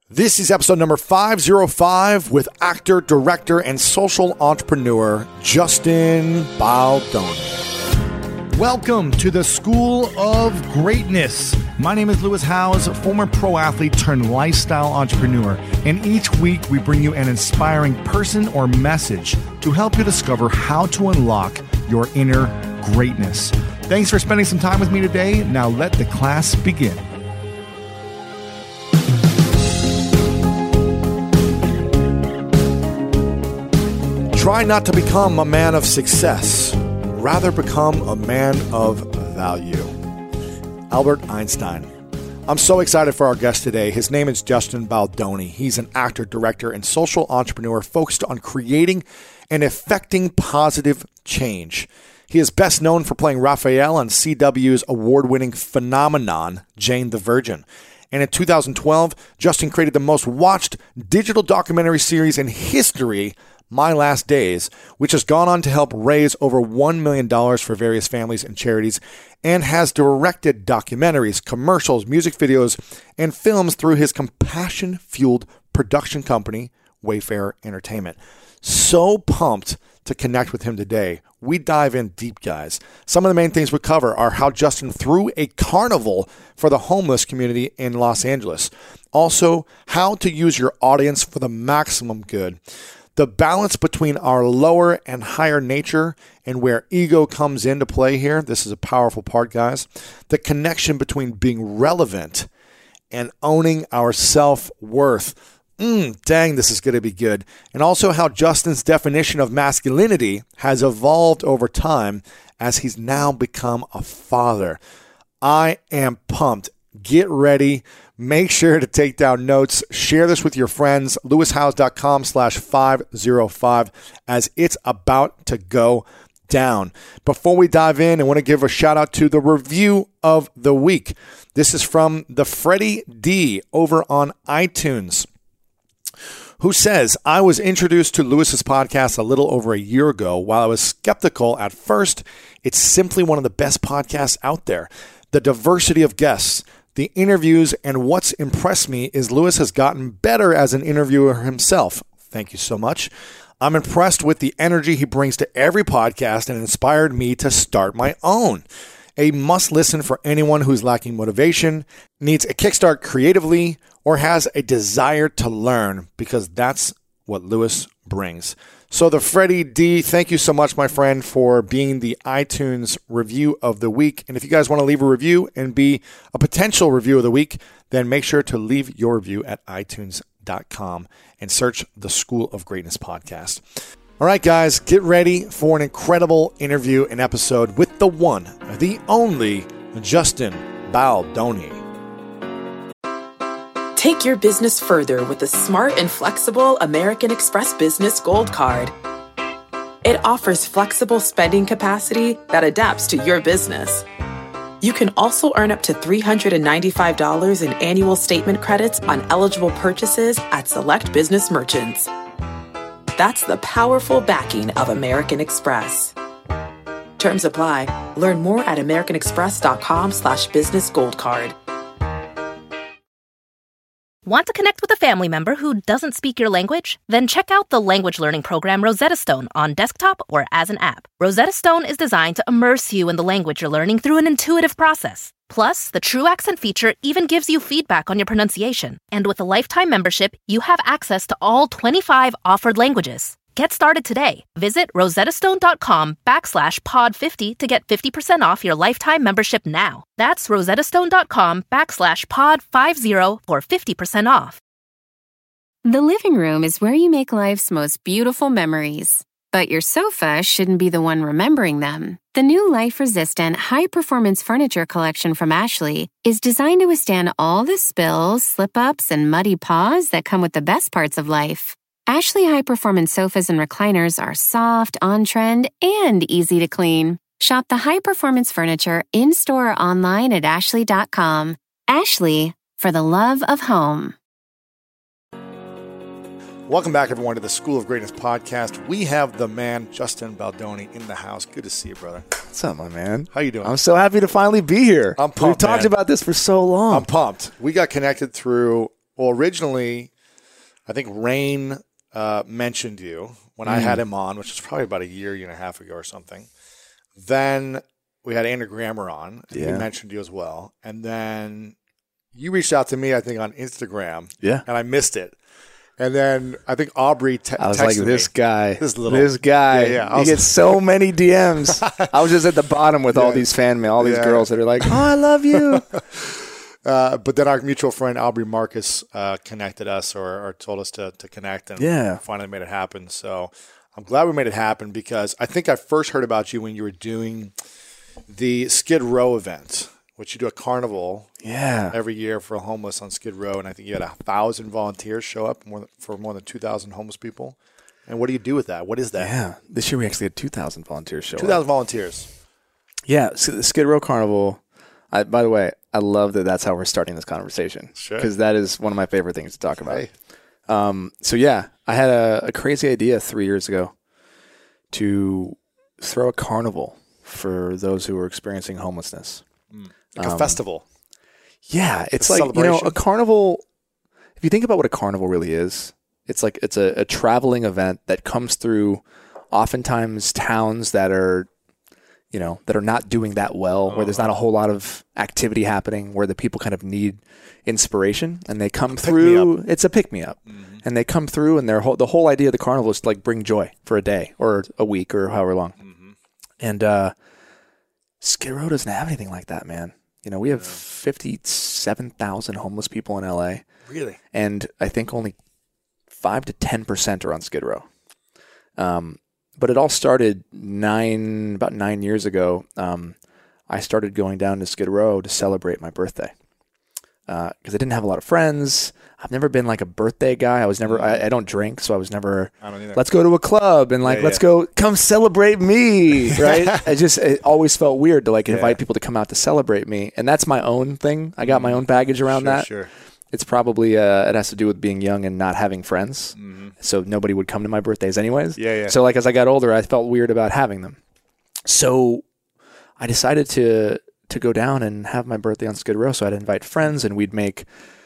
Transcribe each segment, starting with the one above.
This is episode number 505 with actor, director, and social entrepreneur Justin Baldoni. Welcome to the School of Greatness. My name is Lewis Howes, former pro athlete turned lifestyle entrepreneur. And each week we bring you an inspiring person or message to help you discover how to unlock your inner greatness. Thanks for spending some time with me today. Now let the class begin. Try not to become a man of success. Rather become a man of value. Albert Einstein. I'm so excited for our guest today. His name is Justin Baldoni. He's an actor, director, and social entrepreneur focused on creating and effecting positive change. He is best known for playing Raphael on CW's award-winning phenomenon, Jane the Virgin. And in 2012, Justin created the most watched digital documentary series in history, My Last Days, which has gone on to help raise over $1 million for various families and charities, and has directed documentaries, commercials, music videos, and films through his compassion-fueled production company, Wayfarer Entertainment. So pumped to connect with him today. We dive in deep, guys. Some of the main things we cover are how Justin threw a carnival for the homeless community in Los Angeles. Also, how to use your audience for the maximum good. The balance between our lower and higher nature and where ego comes into play here. This is a powerful part, guys. The connection between being relevant and owning our self-worth. Dang, this is going to be good. And also how Justin's definition of masculinity has evolved over time as he's now become a father. I am pumped. Get ready. Make sure to take down notes. Share this with your friends. LewisHowes.com/505 as it's about to go down. Before we dive in, I want to give a shout out to the review of the week. This is from the Freddie D over on iTunes, who says, I was introduced to Lewis's podcast a little over a year ago. While I was skeptical at first, it's simply one of the best podcasts out there. The diversity of guests, the interviews, and what's impressed me is Lewis has gotten better as an interviewer himself. Thank you so much. I'm impressed with the energy he brings to every podcast and inspired me to start my own. A must listen for anyone who's lacking motivation, needs a kickstart creatively, or has a desire to learn, because that's what Lewis brings. So the Freddie D, thank you so much, my friend, for being the iTunes review of the week. And if you guys want to leave a review and be a potential review of the week, then make sure to leave your review at iTunes.com and search the School of Greatness podcast. All right, guys, get ready for an incredible interview and episode with the one, the only Justin Baldoni. Take your business further with the smart and flexible American Express Business Gold Card. It offers flexible spending capacity that adapts to your business. You can also earn up to $395 in annual statement credits on eligible purchases at select business merchants. That's the powerful backing of American Express. Terms apply. Learn more at americanexpress.com/business gold card. Want to connect with a family member who doesn't speak your language? Then check out the language learning program Rosetta Stone on desktop or as an app. Rosetta Stone is designed to immerse you in the language you're learning through an intuitive process. Plus, the True Accent feature even gives you feedback on your pronunciation. And with a lifetime membership, you have access to all 25 offered languages. Get started today. Visit rosettastone.com/pod50 to get 50% off your lifetime membership now. That's rosettastone.com/pod50 for 50% off. The living room is where you make life's most beautiful memories. But your sofa shouldn't be the one remembering them. The new life-resistant, high-performance furniture collection from Ashley is designed to withstand all the spills, slip-ups, and muddy paws that come with the best parts of life. Ashley high-performance sofas and recliners are soft, on-trend, and easy to clean. Shop the high-performance furniture in-store or online at ashley.com. Ashley, for the love of home. Welcome back, everyone, to the School of Greatness podcast. We have the man, Justin Baldoni, in the house. Good to see you, brother. What's up, my man? How you doing? I'm so happy to finally be here. I'm pumped, We've talked about this for so long. I'm pumped. We got connected through Well, originally, I think Rain mentioned you when I had him on, which was probably about a year and a half ago or something. Then we had Andrew Grammer on. And he mentioned you as well. And then you reached out to me, I think, on Instagram. Yeah. And I missed it. And then I think Aubrey texted me. I was like, this guy. Yeah. He gets so many DMs. I was just at the bottom with all these fan mail, all these girls that are like, oh, I love you. But then our mutual friend Aubrey Marcus connected us or told us to connect and finally made it happen. So I'm glad we made it happen because I think I first heard about you when you were doing the Skid Row event, which you do a carnival every year for homeless on Skid Row. And I think you had 1,000 volunteers show up for more than 2,000 homeless people. And what do you do with that? What is that? Yeah. This year we actually had 2,000 volunteers show up. 2,000 volunteers. Yeah. So the Skid Row Carnival, by the way, I love that that's how we're starting this conversation. Sure. Because that is one of my favorite things to talk about. Hey. I had a crazy idea 3 years ago to throw a carnival for those who were experiencing homelessness. Like a festival. Yeah. It's like, a carnival, if you think about what a carnival really is, it's like it's a traveling event that comes through oftentimes towns that are not doing that well, where there's not a whole lot of activity happening, where the people kind of need inspiration, and they come through. It's a pick-me-up. Mm-hmm. And they come through, and the whole idea of the carnival is to like bring joy for a day or a week or however long. Mm-hmm. And Skid Row doesn't have anything like that, man. We have 57,000 homeless people in LA. Really? And I think only 5 to 10% are on Skid Row. But it all started about 9 years ago. I started going down to Skid Row to celebrate my birthday because I didn't have a lot of friends. I've never been like a birthday guy. I don't drink, so I was never, I don't either. Let's go to a club and let's go, come celebrate me, right? It always felt weird to invite people to come out to celebrate me. And that's my own thing. I got my own baggage around that. Sure. It's probably, it has to do with being young and not having friends. Mm-hmm. So nobody would come to my birthdays anyways. Yeah. So as I got older, I felt weird about having them. So I decided to go down and have my birthday on Skid Row. So I'd invite friends and we'd make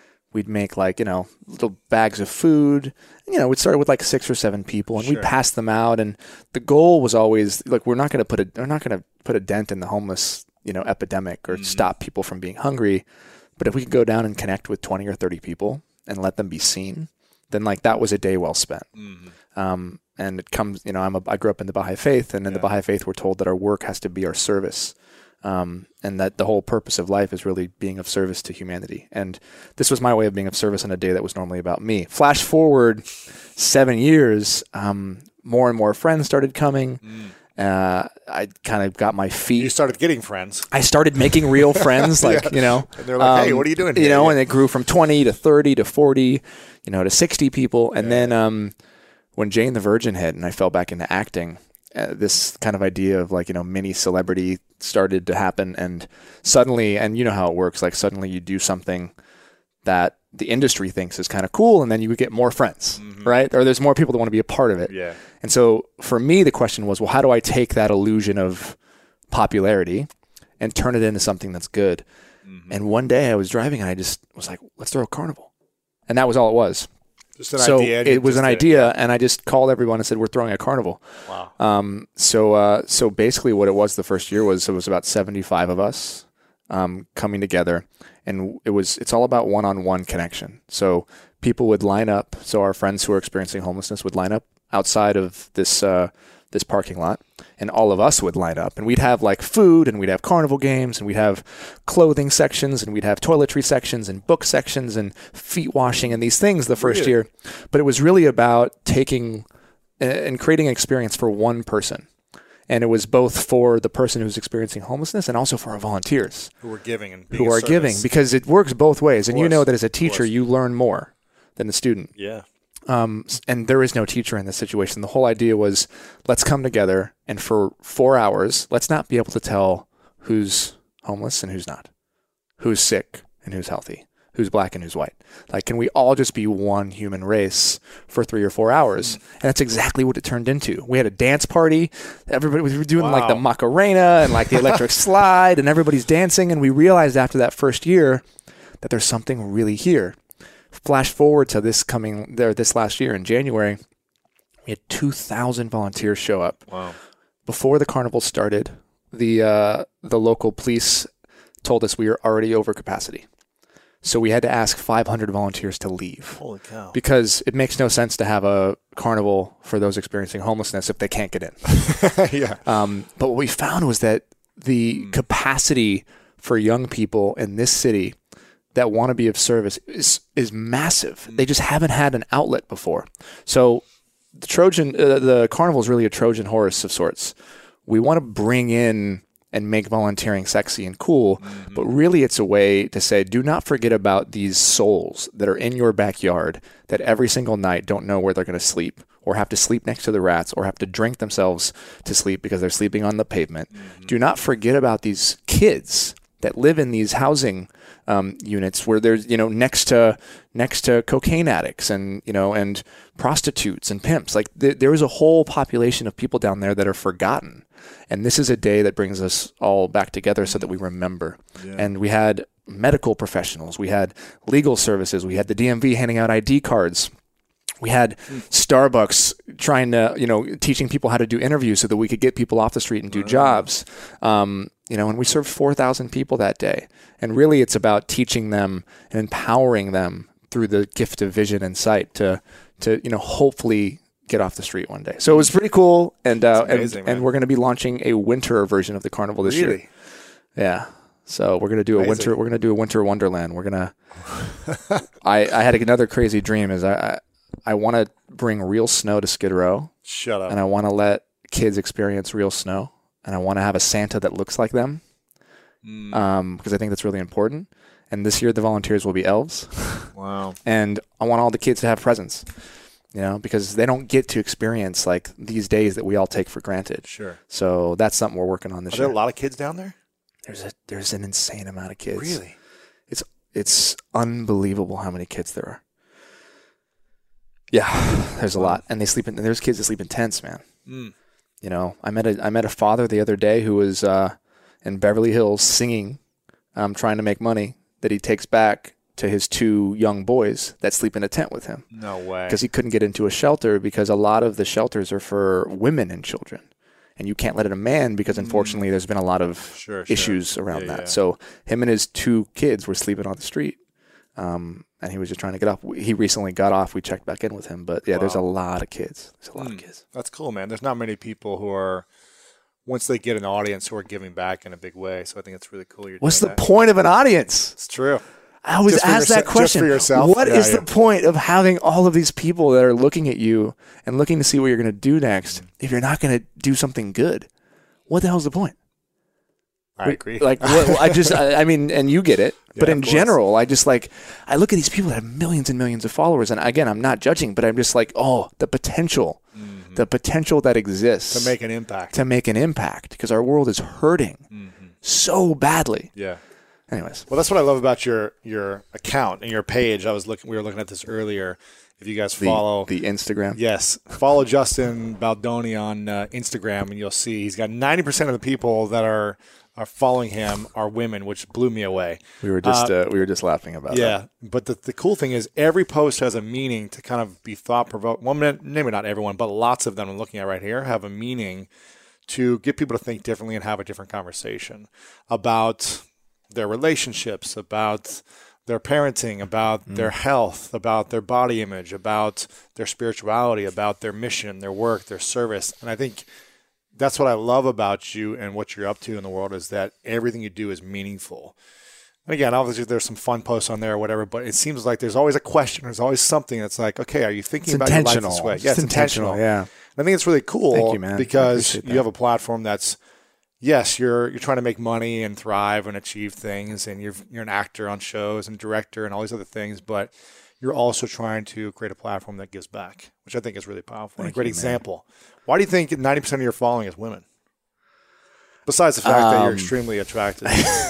little bags of food. We'd start with 6 or 7 people and we'd pass them out. And the goal was always we're not going to put a dent in the homeless, epidemic or stop people from being hungry. But if we could go down and connect with 20 or 30 people and let them be seen, then that was a day well spent. Mm-hmm. And it comes, I grew up in the Baha'i faith, and in the Baha'i faith, we're told that our work has to be our service. And that the whole purpose of life is really being of service to humanity. And this was my way of being of service on a day that was normally about me. Flash forward 7 years, more and more friends started coming. I kind of got my feet. You started getting friends. I started making real friends, And they're like, hey, what are you doing here? And it grew from 20 to 30 to 40, to 60 people. And then when Jane the Virgin hit and I fell back into acting, this kind of idea of mini celebrity started to happen. And suddenly, and you know how it works, suddenly you do something that the industry thinks is kind of cool, and then you would get more friends, right? Or there's more people that want to be a part of it. Yeah. And so for me, the question was, well, how do I take that illusion of popularity and turn it into something that's good? Mm-hmm. And one day I was driving and I just was like, let's throw a carnival. And that was all it was. Just an idea. It was an idea, and I just called everyone and said, we're throwing a carnival. Wow. So basically what it was the first year was, it was about 75 of us coming together. And it's all about one-on-one connection. So people would line up. So our friends who are experiencing homelessness would line up outside of this parking lot, and all of us would line up. And we'd have food, and we'd have carnival games, and we'd have clothing sections, and we'd have toiletry sections, and book sections, and feet washing, and these things the first year. But it was really about taking and creating an experience for one person. And it was both for the person who's experiencing homelessness and also for our volunteers. Who are giving and being Who are giving, because it works both ways. And you know that as a teacher, you learn more than the student. Yeah. And there is no teacher in this situation. The whole idea was, let's come together, and for 4 hours, let's not be able to tell who's homeless and who's not, who's sick and who's healthy, who's black and who's white. Can we all just be one human race for 3 or 4 hours? And that's exactly what it turned into. We had a dance party. Everybody was doing the Macarena and the electric slide, and everybody's dancing. And we realized after that first year that there's something really here. Flash forward to this last year in January, we had 2,000 volunteers show up. Wow. Before the carnival started, the local police told us we were already over capacity. So we had to ask 500 volunteers to leave. Holy cow. Because it makes no sense to have a carnival for those experiencing homelessness if they can't get in. Yeah. But what we found was that the capacity for young people in this city that want to be of service is massive. They just haven't had an outlet before. So the carnival is really a Trojan horse of sorts. We want to bring in and make volunteering sexy and cool, but really it's a way to say, do not forget about these souls that are in your backyard that every single night don't know where they're going to sleep, or have to sleep next to the rats, or have to drink themselves to sleep because they're sleeping on the pavement. Do not forget about these kids that live in these housing units where there's, next to cocaine addicts and prostitutes and pimps. Like there is a whole population of people down there that are forgotten. And this is a day that brings us all back together so that we remember. Yeah. And we had medical professionals, we had legal services, we had the DMV handing out ID cards. We had Starbucks trying to, teaching people how to do interviews so that we could get people off the street and do jobs. And we served 4,000 people that day. And really it's about teaching them and empowering them through the gift of vision and sight to hopefully get off the street one day. So it was pretty cool. And amazing, and we're going to be launching a winter version of the carnival this year. Yeah. So we're going to do a winter wonderland. We're going to, I had another crazy dream is I want to bring real snow to Skid Row. Shut up. And I want to let kids experience real snow. And I want to have a Santa that looks like them. Because I think that's really important. And this year the volunteers will be elves. Wow. And I want all the kids to have presents, because they don't get to experience like these days that we all take for granted. Sure. So that's something we're working on this year. Are there a lot of kids down there? There's an insane amount of kids. Really? It's unbelievable how many kids there are. Yeah, there's a lot, and there's kids that sleep in tents, man. I met a father the other day who was in Beverly Hills singing, trying to make money that he takes back to his 2 young boys that sleep in a tent with him. No way. Because he couldn't get into a shelter because a lot of the shelters are for women and children, and you can't let in a man because unfortunately there's been a lot of issues around that. Yeah. So him and his 2 kids were sleeping on the street. And he was just trying to get off. He recently got off. We checked back in with him. But yeah, There's a lot of kids. There's a lot of kids. That's cool, man. There's not many people who are, once they get an audience, who are giving back in a big way. So I think it's really cool. What's the point of an audience? It's true. I always ask that question. Just for yourself? What is the point of having all of these people that are looking at you and looking to see what you're going to do next if you're not going to do something good? What the hell's the point? I agree. I mean, and you get it. But in general, I look at these people that have millions and millions of followers. And again, I'm not judging, but I'm just like, the potential that exists. To make an impact. Because our world is hurting so badly. Yeah. Anyways. Well, that's what I love about your account and your page. We were looking at this earlier. If you guys follow the Instagram. Yes. Follow Justin Baldoni on Instagram, and you'll see he's got 90% of the people that are following him are women, which blew me away. We were just laughing about that. Yeah, but the cool thing is every post has a meaning to kind of be thought-provoking. Well, maybe not everyone, but lots of them I'm looking at right here have a meaning to get people to think differently and have a different conversation about their relationships, about their parenting, about their health, about their body image, about their spirituality, about their mission, their work, their service. And I think that's what I love about you and what you're up to in the world is that everything you do is meaningful. And again, obviously there's some fun posts on there or whatever, but it seems like there's always a question. There's always something that's like, okay, are you thinking about your life this way? Yeah, it's intentional. Yeah. And I think it's really cool. Thank you, man. Because you have a platform that's, yes, you're trying to make money and thrive and achieve things, and you're an actor on shows and director and all these other things, but you're also trying to create a platform that gives back, which I think is really powerful. And a great example. Why do you think 90% of your following is women? Besides the fact that you're extremely attractive.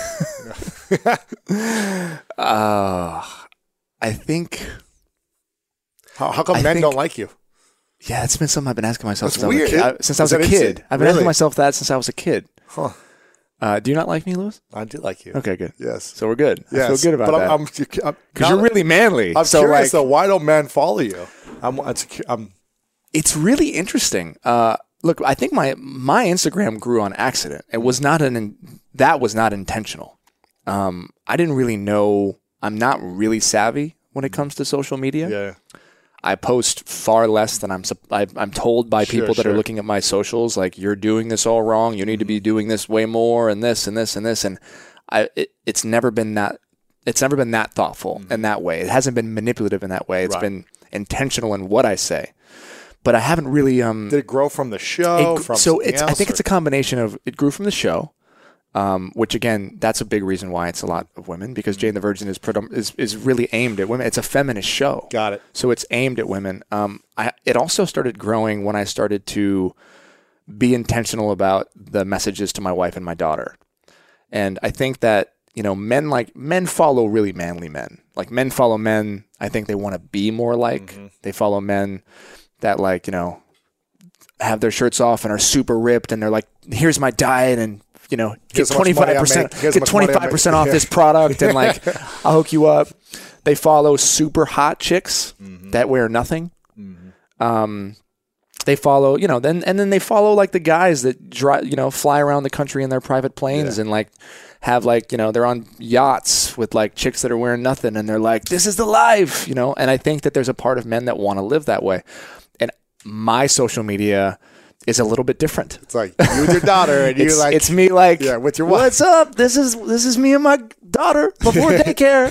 I think. How come men don't like you? Yeah, it's been something I've been asking myself since I was a kid. I've been asking myself that since I was a kid. Huh. Do you not like me, Louis? I do like you. Okay, good. Yes. So we're good. Yes. I feel good about that. But because you're really manly. I'm so curious though. Why don't men follow you? I'm It's really interesting. Look, I think my Instagram grew on accident. It was not that was not intentional. I didn't really know. I'm not really savvy when it comes to social media. Yeah. I post far less than I'm told by people that are looking at my socials. Like, you're doing this all wrong. You need to be doing this way more, and this and this and this. And it's never been that. It's never been that thoughtful in that way. It hasn't been manipulative in that way. It's been intentional in what I say. But I haven't really. Did it grow from the show? I think it's a combination of it grew from the show. Which again, that's a big reason why it's a lot of women, because Jane the Virgin is really aimed at women. It's a feminist show. Got it. So it's aimed at women. It also started growing when I started to be intentional about the messages to my wife and my daughter. And I think that, men follow really manly men. Like, men follow men I think they want to be more like. Mm-hmm. They follow men that have their shirts off and are super ripped, and they're like, here's my diet, and get 25% off this product, and I'll hook you up. They follow super hot chicks that wear nothing. Mm-hmm. They follow, then they follow the guys that drive, fly around the country in their private planes and have they're on yachts with chicks that are wearing nothing, and they're like, this is the life, And I think that there's a part of men that want to live that way, and my social media is a little bit different. It's like you with your daughter, and it's me with your wife. What's up? This is me and my daughter before daycare.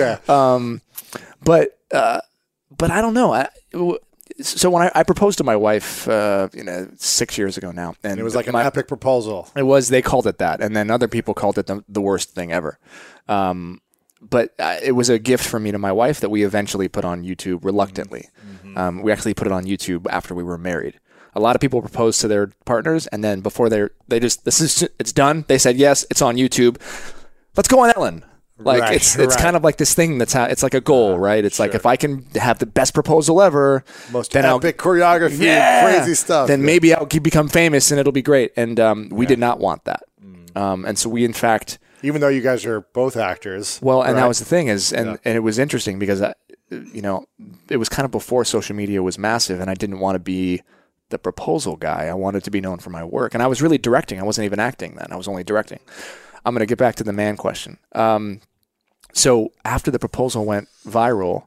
But I don't know. So when I proposed to my wife, 6 years ago now, and it was an epic proposal. It was. They called it that, and then other people called it the worst thing ever. But it was a gift from me to my wife that we eventually put on YouTube reluctantly. Mm-hmm. We actually put it on YouTube after we were married. A lot of people propose to their partners, and then before it's done. They said yes, it's on YouTube. Let's go on Ellen. It's kind of like this thing it's like a goal, right? It's like, if I can have the best proposal ever, most epic choreography, crazy stuff, then maybe I'll become famous and it'll be great. And we did not want that, and so we, in fact, even though you guys are both actors, and that was the thing and it was interesting because it was kind of before social media was massive, and I didn't want to be the proposal guy. I wanted to be known for my work, and I was really directing. I wasn't even acting then. I was only directing. I'm going to get back to the man question. So after the proposal went viral,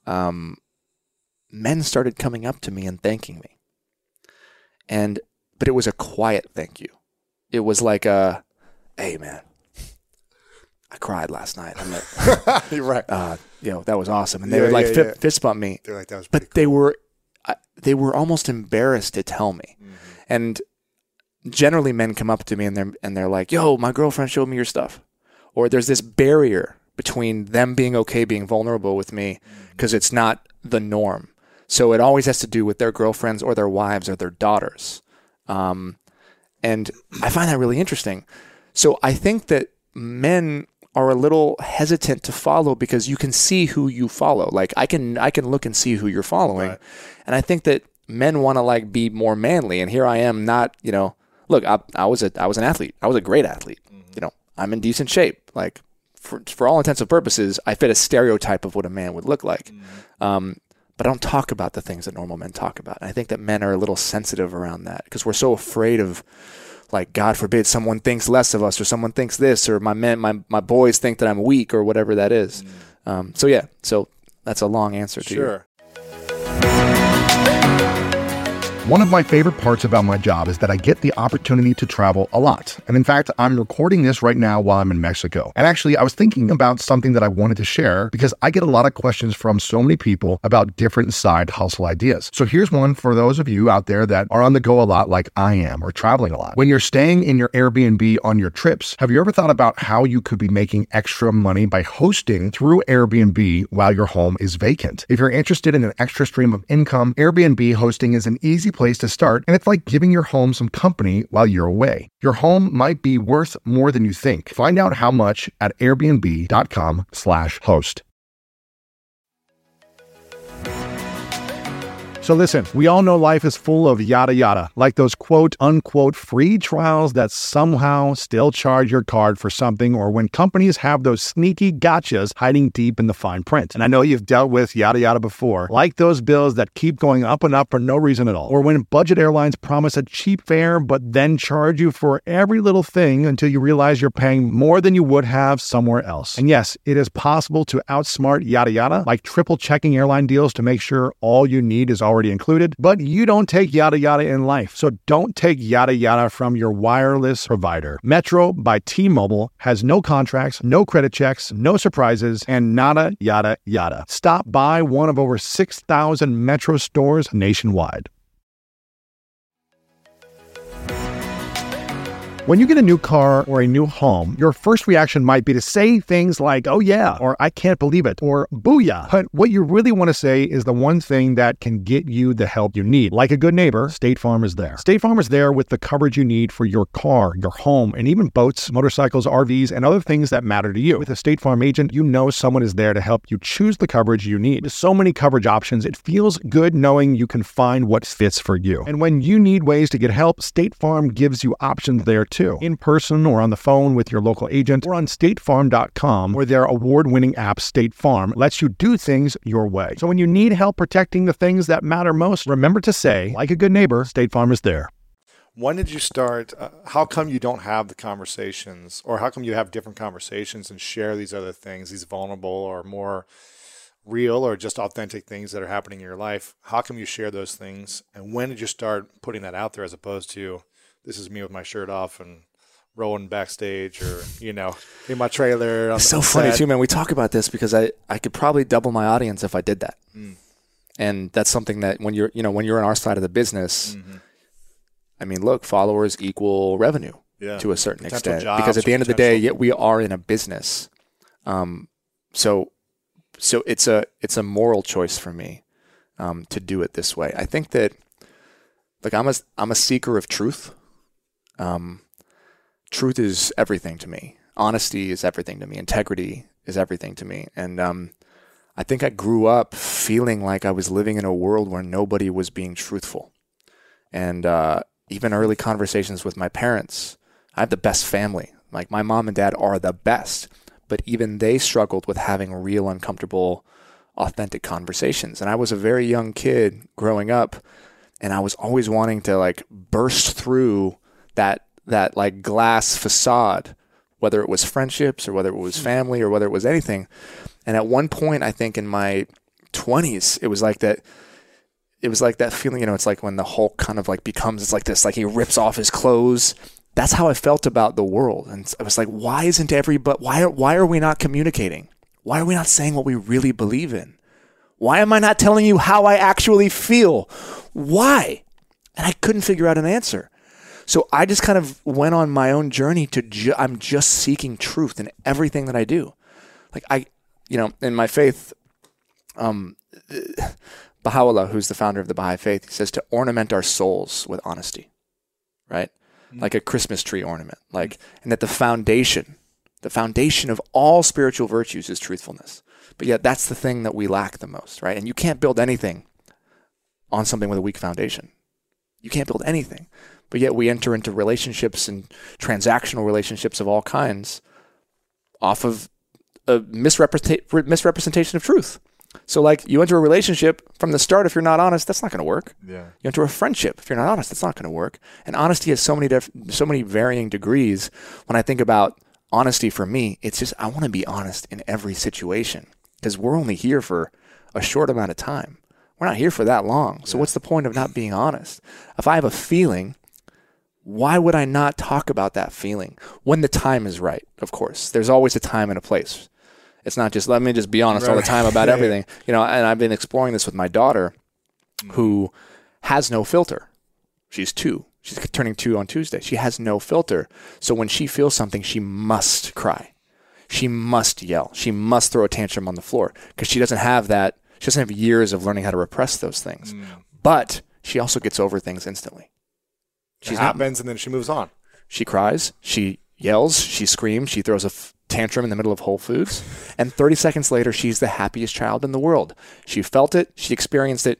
men started coming up to me and thanking me. But it was a quiet thank you. It was like hey man, I cried last night. I'm like, you're right. That was awesome. And they would fist bump me. They're like, that was but cool. They were almost embarrassed to tell me. Mm-hmm. And generally men come up to me and they're like, yo, my girlfriend showed me your stuff. Or there's this barrier between them being okay being vulnerable with me because it's not the norm. So it always has to do with their girlfriends or their wives or their daughters. And I find that really interesting. So I think that men are a little hesitant to follow because you can see who you follow. I can look and see who you're following. Right. And I think that men want to be more manly. And here I am not, look, I was an athlete. I was a great athlete. Mm-hmm. I'm in decent shape. For all intents and purposes, I fit a stereotype of what a man would look like. Mm-hmm. But I don't talk about the things that normal men talk about. And I think that men are a little sensitive around that because we're so afraid of, God forbid, someone thinks less of us, or someone thinks this, or my boys think that I'm weak, or whatever that is. So that's a long answer to you. One of my favorite parts about my job is that I get the opportunity to travel a lot. And in fact, I'm recording this right now while I'm in Mexico. And actually, I was thinking about something that I wanted to share because I get a lot of questions from so many people about different side hustle ideas. So here's one for those of you out there that are on the go a lot like I am, or traveling a lot. When you're staying in your Airbnb on your trips, have you ever thought about how you could be making extra money by hosting through Airbnb while your home is vacant? If you're interested in an extra stream of income, Airbnb hosting is an easy place to start, and it's like giving your home some company while you're away. Your home might be worth more than you think. Find out how much at airbnb.com/host. So listen, we all know life is full of yada yada, like those quote unquote free trials that somehow still charge your card for something, or when companies have those sneaky gotchas hiding deep in the fine print. And I know you've dealt with yada yada before, like those bills that keep going up and up for no reason at all, or when budget airlines promise a cheap fare but then charge you for every little thing until you realize you're paying more than you would have somewhere else. And yes, it is possible to outsmart yada yada, like triple checking airline deals to make sure all you need is already included, but you don't take yada yada in life. So don't take yada yada from your wireless provider. Metro by T-Mobile has no contracts, no credit checks, no surprises, and nada yada yada. Stop by one of over 6,000 Metro stores nationwide. When you get a new car or a new home, your first reaction might be to say things like, oh yeah, or I can't believe it, or booyah. But what you really want to say is the one thing that can get you the help you need. Like a good neighbor, State Farm is there. State Farm is there with the coverage you need for your car, your home, and even boats, motorcycles, RVs, and other things that matter to you. With a State Farm agent, you know someone is there to help you choose the coverage you need. With so many coverage options, it feels good knowing you can find what fits for you. And when you need ways to get help, State Farm gives you options there too. In person or on the phone with your local agent, or on statefarm.com, where their award-winning app State Farm lets you do things your way. So when you need help protecting the things that matter most, remember to say, like a good neighbor, State Farm is there. When did you start? How come you don't have the conversations, or how come you have different conversations and share these other things, these vulnerable or more real or just authentic things that are happening in your life? How come you share those things? And when did you start putting that out there as opposed to, this is me with my shirt off and rolling backstage, or, you know, in my trailer? It's so funny too, man. We talk about this because I could probably double my audience if I did that. And that's something that when you're on our side of the business, I mean, look, followers equal revenue to a certain extent, because at the end of the day, we are in a business. So it's a moral choice for me to do it this way. I think that, like, I'm a seeker of truth. Truth is everything to me. Honesty is everything to me. Integrity is everything to me. And I think I grew up feeling like I was living in a world where nobody was being truthful. And even early conversations with my parents, I have the best family. Like, my mom and dad are the best. But even they struggled with having real, uncomfortable, authentic conversations. And I was a very young kid growing up, and I was always wanting to, like, burst through that like glass facade, whether it was friendships or whether it was family or whether it was anything. And at one point, I think in my 20s, it was like that feeling, you know, it's like when the Hulk kind of like becomes, it's like this, like he rips off his clothes. That's how I felt about the world. And I was like, why are we not communicating? Why are we not saying what we really believe in? Why am I not telling you how I actually feel? Why? And I couldn't figure out an answer. So I just kind of went on my own journey to, I'm just seeking truth in everything that I do. Like in my faith, Baha'u'llah, who's the founder of the Baha'i faith, he says to ornament our souls with honesty, right? Like a Christmas tree ornament, and that the foundation of all spiritual virtues is truthfulness. But yet that's the thing that we lack the most, right? And you can't build anything on something with a weak foundation. You can't build anything. But yet we enter into relationships and transactional relationships of all kinds off of a misrepresentation of truth. So, like, you enter a relationship from the start, if you're not honest, that's not going to work. Yeah. You enter a friendship, if you're not honest, that's not going to work. And honesty has so many varying degrees. When I think about honesty for me, it's just I want to be honest in every situation, because we're only here for a short amount of time. We're not here for that long. So what's the point of not being honest? If I have a feeling, why would I not talk about that feeling when the time is right? Of course, there's always a time and a place. It's not just, let me just be honest all the time about everything. You know, and I've been exploring this with my daughter, who has no filter. She's 2. She's turning 2 on Tuesday. She has no filter. So when she feels something, she must cry. She must yell. She must throw a tantrum on the floor, because she doesn't have that. She doesn't have years of learning how to repress those things. But she also gets over things instantly. It happens, and then she moves on. She cries. She yells. She screams. She throws a tantrum in the middle of Whole Foods. And 30 seconds later, she's the happiest child in the world. She felt it. She experienced it.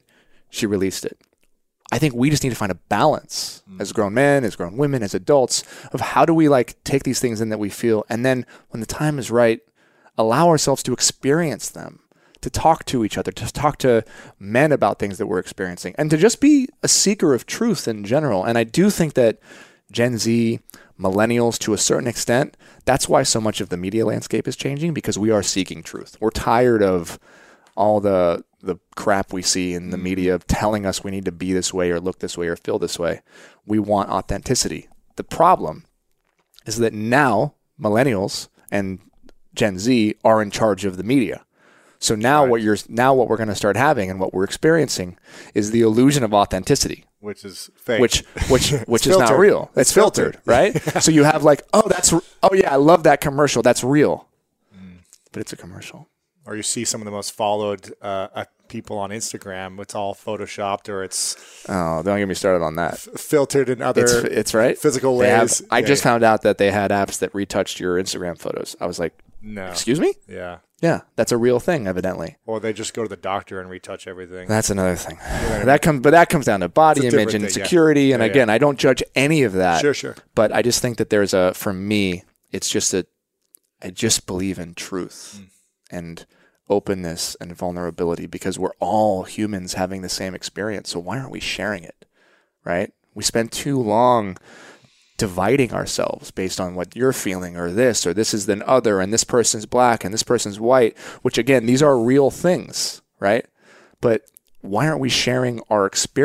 she released it. I think we just need to find a balance as grown men, as grown women, as adults of how do we like take these things in that we feel, and then when the time is right, allow ourselves to experience them, to talk to each other, to talk to men about things that we're experiencing, and to just be a seeker of truth in general. And I do think that Gen Z, millennials, to a certain extent, that's why so much of the media landscape is changing, because we are seeking truth. We're tired of all the crap we see in the media telling us we need to be this way or look this way or feel this way. We want authenticity. The problem is that now millennials and Gen Z are in charge of the media. So now what we're going to start having and what we're experiencing is the illusion of authenticity, which is fake, which is not real. It's filtered, right? So you have like, oh yeah, I love that commercial. That's real, but it's a commercial. Or you see some of the most followed people on Instagram. It's all photoshopped, or it's don't get me started on that. Filtered in other it's right physical ways. I just found out that they had apps that retouched your Instagram photos. I was like, no, excuse me? Yeah, that's a real thing, evidently. Or they just go to the doctor and retouch everything. That's another thing. That comes down to body image and security. And again, I don't judge any of that. Sure. But I just think that for me, it's just I just believe in truth and openness and vulnerability, because we're all humans having the same experience. So why aren't we sharing it, right? We spend too long dividing ourselves based on what you're feeling, or this is the other, and this person's black and this person's white, which again, these are real things, right? But why aren't we sharing our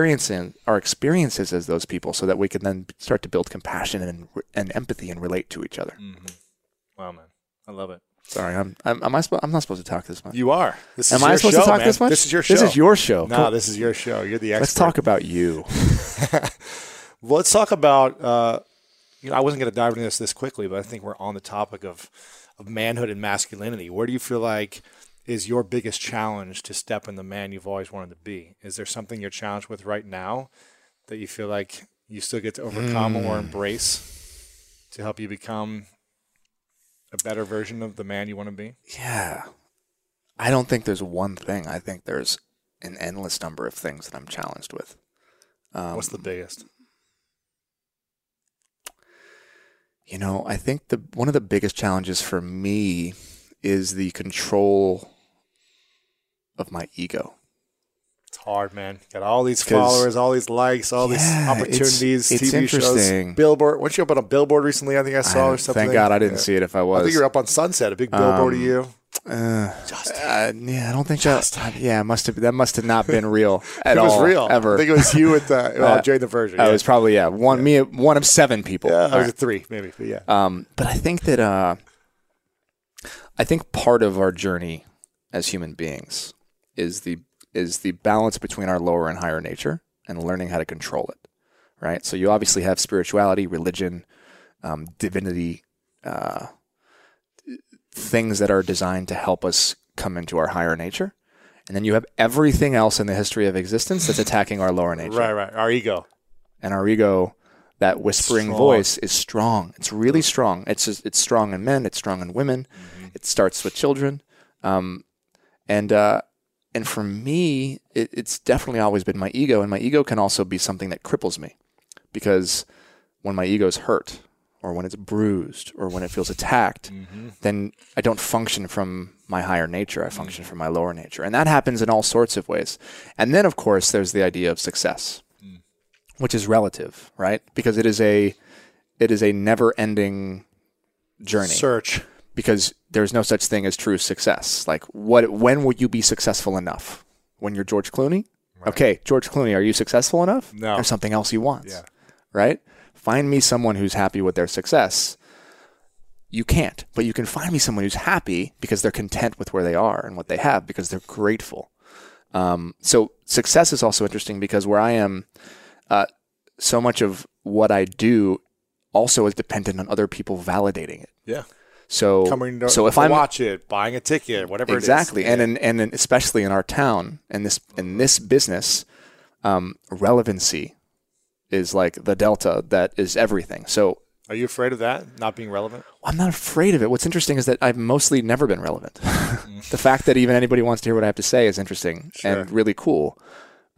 experiences as those people, so that we can then start to build compassion and empathy and relate to each other? Wow, man, I love it. Sorry, I'm not supposed to talk this much. You are. This is Am I supposed to talk man. this much? This is your show. This is your show. No, this is your show. You're the expert. Let's talk about you. Well, let's talk about. I wasn't going to dive into this quickly, but I think we're on the topic of manhood and masculinity. Where do you feel like is your biggest challenge to step in the man you've always wanted to be? Is there something you're challenged with right now that you feel like you still get to overcome or embrace to help you become a better version of the man you want to be? Yeah. I don't think there's one thing. I think there's an endless number of things that I'm challenged with. What's the biggest? I think one of the biggest challenges for me is the control of my ego. It's hard, man. Got all these followers, all these likes, all these opportunities, it's TV interesting. shows, billboard. Weren't you up on a billboard recently? I think I saw or something. Thank God I didn't see it. If I was, I think you were up on Sunset, a big billboard of you. I don't think that must have not been real at all. It was real. Ever. I think it was you at during the version. It was probably one of 7 people. Yeah, I was at 3 maybe, but yeah. But I think that I think part of our journey as human beings is the balance between our lower and higher nature and learning how to control it, right? So you obviously have spirituality, religion, divinity, things that are designed to help us come into our higher nature. And then you have everything else in the history of existence that's attacking our lower nature. Right. Our ego. And our ego, that whispering voice, is strong. It's really strong. It's strong in men. It's strong in women. Mm-hmm. It starts with children. And for me, it's definitely always been my ego. And my ego can also be something that cripples me, because when my ego's hurt, or when it's bruised, or when it feels attacked, then I don't function from my higher nature. I function from my lower nature. And that happens in all sorts of ways. And then, of course, there's the idea of success, which is relative, right? Because it is a never-ending journey. Search. Because there's no such thing as true success. Like, when would you be successful enough? When you're George Clooney? Right. Okay, George Clooney, are you successful enough? No. There's something else he wants, right? Find me someone who's happy with their success. You can't, but you can find me someone who's happy because they're content with where they are and what they have, because they're grateful. So success is also interesting, because where I am, so much of what I do also is dependent on other people validating it. Yeah. So if I'm watch it, buying a ticket, whatever it is. Exactly. And especially in our town and this business, relevancy is like the delta that is everything. So are you afraid of that, not being relevant? Well, I'm not afraid of it. What's interesting is that I've mostly never been relevant. The fact that even anybody wants to hear what I have to say is interesting and really cool.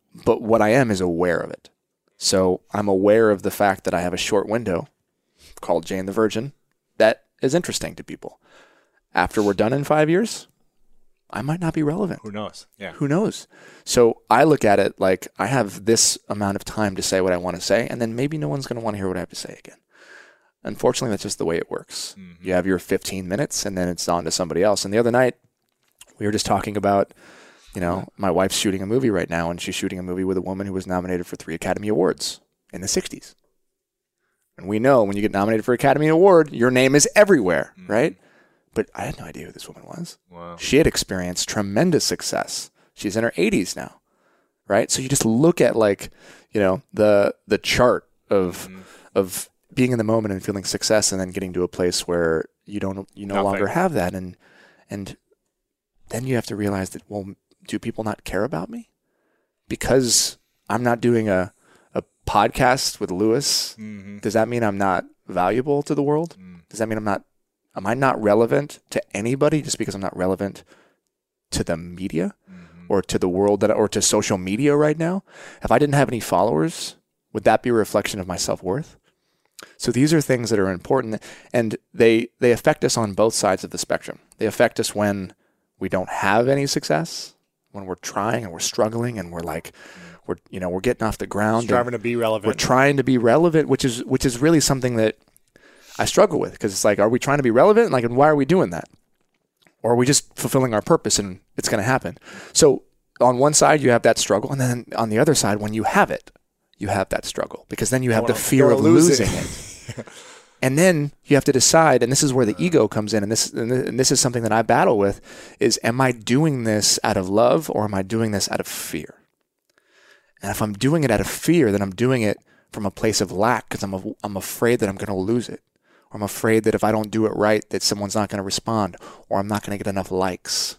But what I am is aware of it. So I'm aware of the fact that I have a short window called Jane the Virgin that is interesting to people. After we're done in 5 years, I might not be relevant. Who knows? Yeah. Who knows? So I look at it like I have this amount of time to say what I want to say, and then maybe no one's going to want to hear what I have to say again. Unfortunately, that's just the way it works. Mm-hmm. You have your 15 minutes, and then it's on to somebody else. And the other night, we were just talking about, my wife's shooting a movie right now, and she's shooting a movie with a woman who was nominated for 3 Academy Awards in the 60s. And we know when you get nominated for Academy Award, your name is everywhere, right? But I had no idea who this woman was. Wow. She had experienced tremendous success. She's in her 80s now, right? So you just look at the chart of being in the moment and feeling success, and then getting to a place where you no longer have that, and then you have to realize that, well, do people not care about me because I'm not doing a podcast with Lewis? Mm-hmm. Does that mean I'm not valuable to the world? Does that mean am I not relevant to anybody just because I'm not relevant to the media or to the world or to social media right now? If I didn't have any followers, would that be a reflection of my self-worth? So these are things that are important, and they affect us on both sides of the spectrum. They affect us when we don't have any success, when we're trying and we're struggling and we're getting off the ground. Striving to be relevant. We're trying to be relevant, which is really something that I struggle with, because it's like, are we trying to be relevant? Like, and why are we doing that? Or are we just fulfilling our purpose and it's going to happen? So on one side, you have that struggle. And then on the other side, when you have it, you have that struggle, because then you have the fear of losing it. And then you have to decide, and this is where the ego comes in, and this is something that I battle with, is, am I doing this out of love or am I doing this out of fear? And if I'm doing it out of fear, then I'm doing it from a place of lack, because I'm afraid that I'm going to lose it. Or I'm afraid that if I don't do it right, that someone's not going to respond, or I'm not going to get enough likes,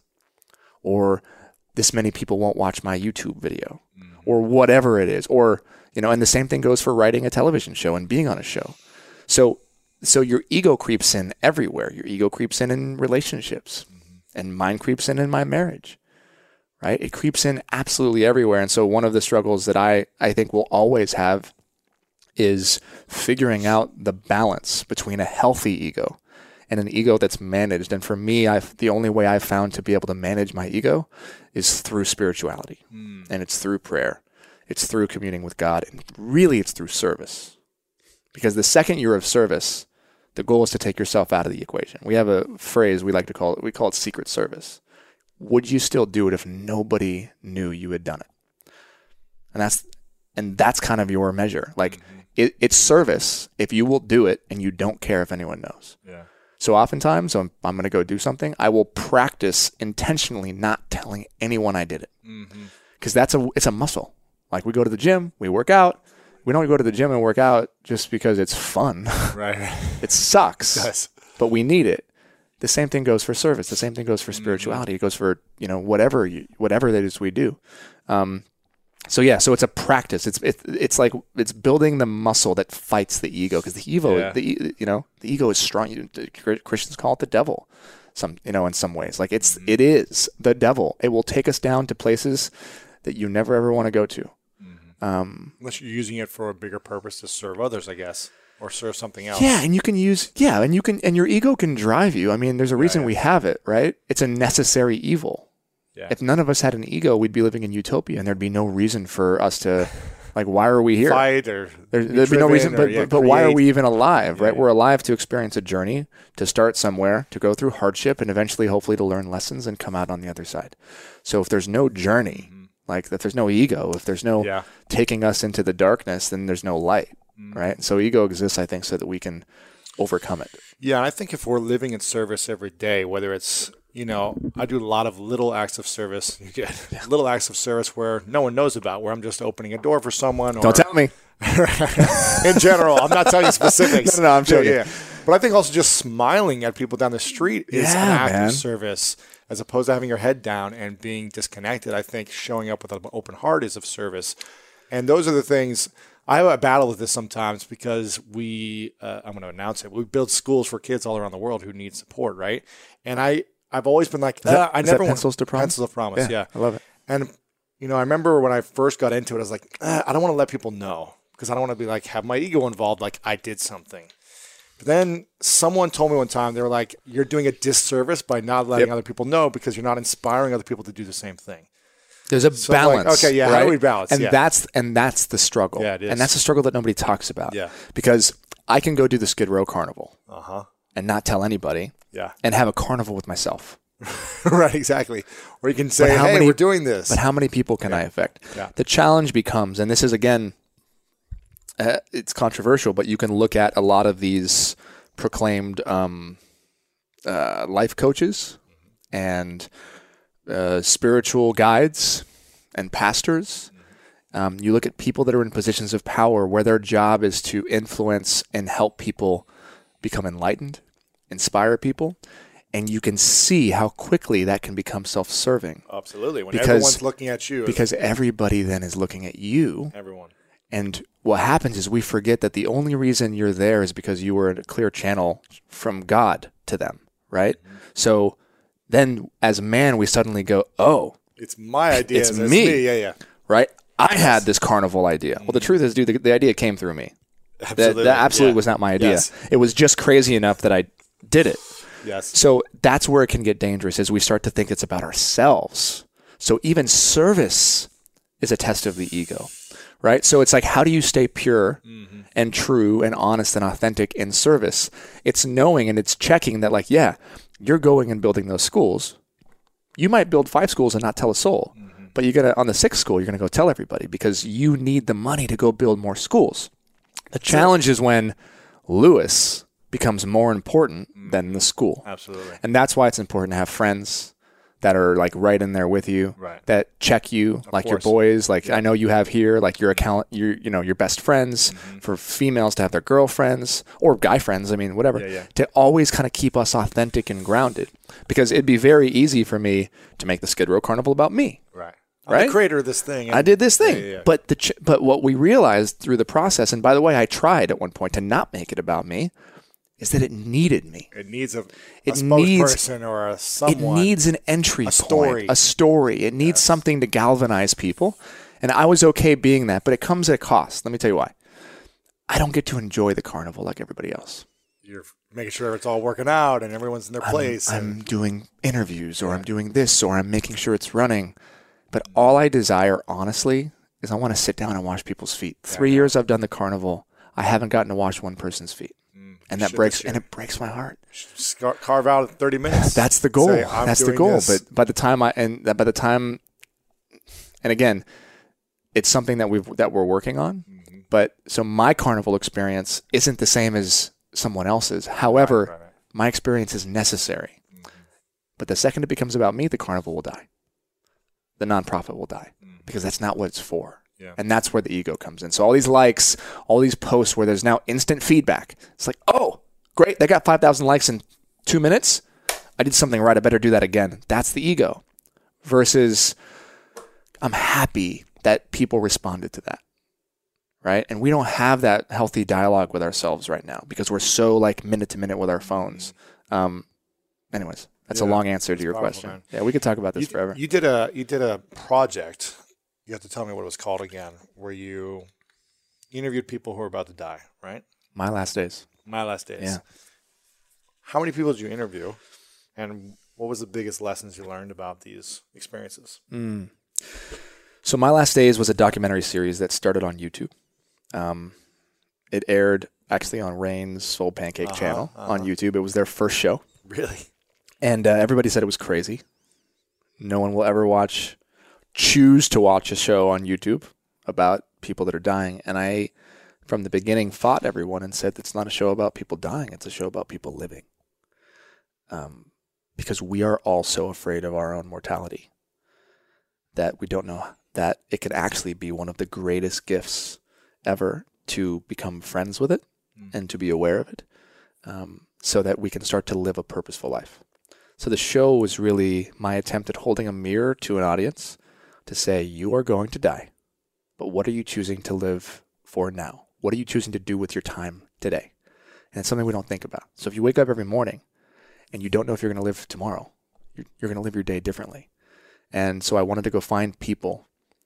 or this many people won't watch my YouTube video, or whatever it is. Or, and the same thing goes for writing a television show and being on a show. So your ego creeps in everywhere. Your ego creeps in relationships, and mine creeps in my marriage, right? It creeps in absolutely everywhere. And so one of the struggles that I think we'll always have is figuring out the balance between a healthy ego and an ego that's managed. And for me, the only way I've found to be able to manage my ego is through spirituality. And it's through prayer. It's through communing with God. And really, it's through service. Because the second you're of service, the goal is to take yourself out of the equation. We have a phrase we call it secret service. Would you still do it if nobody knew you had done it? And that's kind of your measure. Like, it's service if you will do it and you don't care if anyone knows. Yeah. So oftentimes, I'm going to go do something, I will practice intentionally not telling anyone I did it. Because it's a muscle. Like, we go to the gym, we work out. We don't go to the gym and work out just because it's fun. Right. It sucks. It does. But we need it. The same thing goes for service. The same thing goes for spirituality. It goes for, whatever that is we do. So it's a practice. It's like it's building the muscle that fights the ego, because the ego is strong. Christians call it the devil. In some ways, like it is the devil. It will take us down to places that you never ever want to go to. Unless you're using it for a bigger purpose to serve others, I guess, or serve something else. Yeah, and your ego can drive you. I mean, there's a reason we have it, right? It's a necessary evil. Yeah. If none of us had an ego, we'd be living in utopia, and there'd be no reason for us to, like, why are we here? Fight or there'd be no reason, but why are we even alive, right? We're alive to experience a journey, to start somewhere, to go through hardship, and eventually, hopefully, to learn lessons and come out on the other side. So if there's no journey, like if there's no ego, if there's no taking us into the darkness, then there's no light, right? So ego exists, I think, so that we can overcome it. Yeah, and I think if we're living in service every day, whether it's, I do a lot of little acts of service. You get little acts of service where no one knows about, where I'm just opening a door for someone. Don't tell me. In general, I'm not telling you specifics. No, I'm joking. Yeah. But I think also just smiling at people down the street is an act of service, as opposed to having your head down and being disconnected. I think showing up with an open heart is of service. And those are the things. I have a battle with this sometimes because I'm going to announce it. We build schools for kids all around the world who need support, right? And I've always been like, I never want Pencils to Promise. Pencils of Promise, yeah. I love it. And I remember when I first got into it, I was like, I don't want to let people know because I don't want to be like, have my ego involved, like I did something. But then someone told me one time, they were like, you're doing a disservice by not letting other people know because you're not inspiring other people to do the same thing. There's a balance. Like, okay, yeah, right? how do we balance? And that's the struggle. Yeah, it is. And that's the struggle that nobody talks about. Yeah. Because I can go do the Skid Row Carnival and not tell anybody and have a carnival with myself. Right, exactly. Or you can say, hey, we're doing this. But how many people can I affect? Yeah. The challenge becomes, and this is, again, it's controversial, but you can look at a lot of these proclaimed life coaches and spiritual guides and pastors. You look at people that are in positions of power where their job is to influence and help people become enlightened, inspire people. And you can see how quickly that can become self-serving. Absolutely. When everyone's looking at you. Because everybody then is looking at you. Everyone. And what happens is we forget that the only reason you're there is because you were in a clear channel from God to them, right? Mm-hmm. So then as man, we suddenly go, oh. It's my idea. It's me. Yeah. Right? I had this carnival idea. Mm-hmm. Well, the truth is, dude, the idea came through me. Absolutely. That absolutely was not my idea. Yes. It was just crazy enough that I did it. Yes. So that's where it can get dangerous as we start to think it's about ourselves. So even service is a test of the ego, right? So it's like, how do you stay pure and true and honest and authentic in service? It's knowing and it's checking that, like, yeah, you're going and building those schools. You might build 5 schools and not tell a soul, but you're gonna, on the 6th school, you're going to go tell everybody because you need the money to go build more schools. The challenge is when Lewis becomes more important than the school. Absolutely. And that's why it's important to have friends that are like right in there with you, that check you, like your boys, like I know you have here, like your account, your best friends, for females to have their girlfriends or guy friends, I mean, whatever, to always kind of keep us authentic and grounded. Because it'd be very easy for me to make the Skid Row Carnival about me. Right. I'm the creator of this thing. I did this thing. But but what we realized through the process, and by the way, I tried at one point to not make it about me, is that it needed me. It needs a spokesperson or someone. It needs an entry point, a story. It needs something to galvanize people. And I was okay being that, but it comes at a cost. Let me tell you why. I don't get to enjoy the carnival like everybody else. You're making sure it's all working out and everyone's in their place. I'm doing interviews or I'm doing this or I'm making sure it's running. But all I desire, honestly, is I want to sit down and wash people's feet. 3 years I've done the carnival. I haven't gotten to wash one person's feet. And it breaks my heart. Carve out 30 minutes. That's the goal. That's the goal. This. But by the time and again, it's something that we're working on. But so my carnival experience isn't the same as someone else's. However, my experience is necessary. But the second it becomes about me, the carnival will die. The nonprofit will die because that's not what it's for. Yeah. And that's where the ego comes in. So all these likes, all these posts where there's now instant feedback. It's like, oh, great. They got 5,000 likes in 2 minutes. I did something right. I better do that again. That's the ego versus I'm happy that people responded to that. Right. And we don't have that healthy dialogue with ourselves right now because we're so like minute to minute with our phones. Anyways, that's a long answer to your question. Man. Yeah, we could talk about this forever. You did a project. You have to tell me what it was called again, where you interviewed people who were about to die, right? My Last Days. My Last Days. Yeah. How many people did you interview, and what was the biggest lessons you learned about these experiences? So My Last Days was a documentary series that started on YouTube. It aired actually on Rain's Soul Pancake channel on YouTube. It was their first show. Really? And everybody said it was crazy. No one will ever choose to watch a show on YouTube about people that are dying. And I, from the beginning, fought everyone and said it's not a show about people dying. It's a show about people living. Because we are all so afraid of our own mortality that we don't know that it can actually be one of the greatest gifts ever to become friends with it and to be aware of it so that we can start to live a purposeful life. So the show was really my attempt at holding a mirror to an audience to say, you are going to die, but what are you choosing to live for now? What are you choosing to do with your time today? And it's something we don't think about. So if you wake up every morning and you don't know if you're going to live tomorrow, you're going to live your day differently. And so I wanted to go find people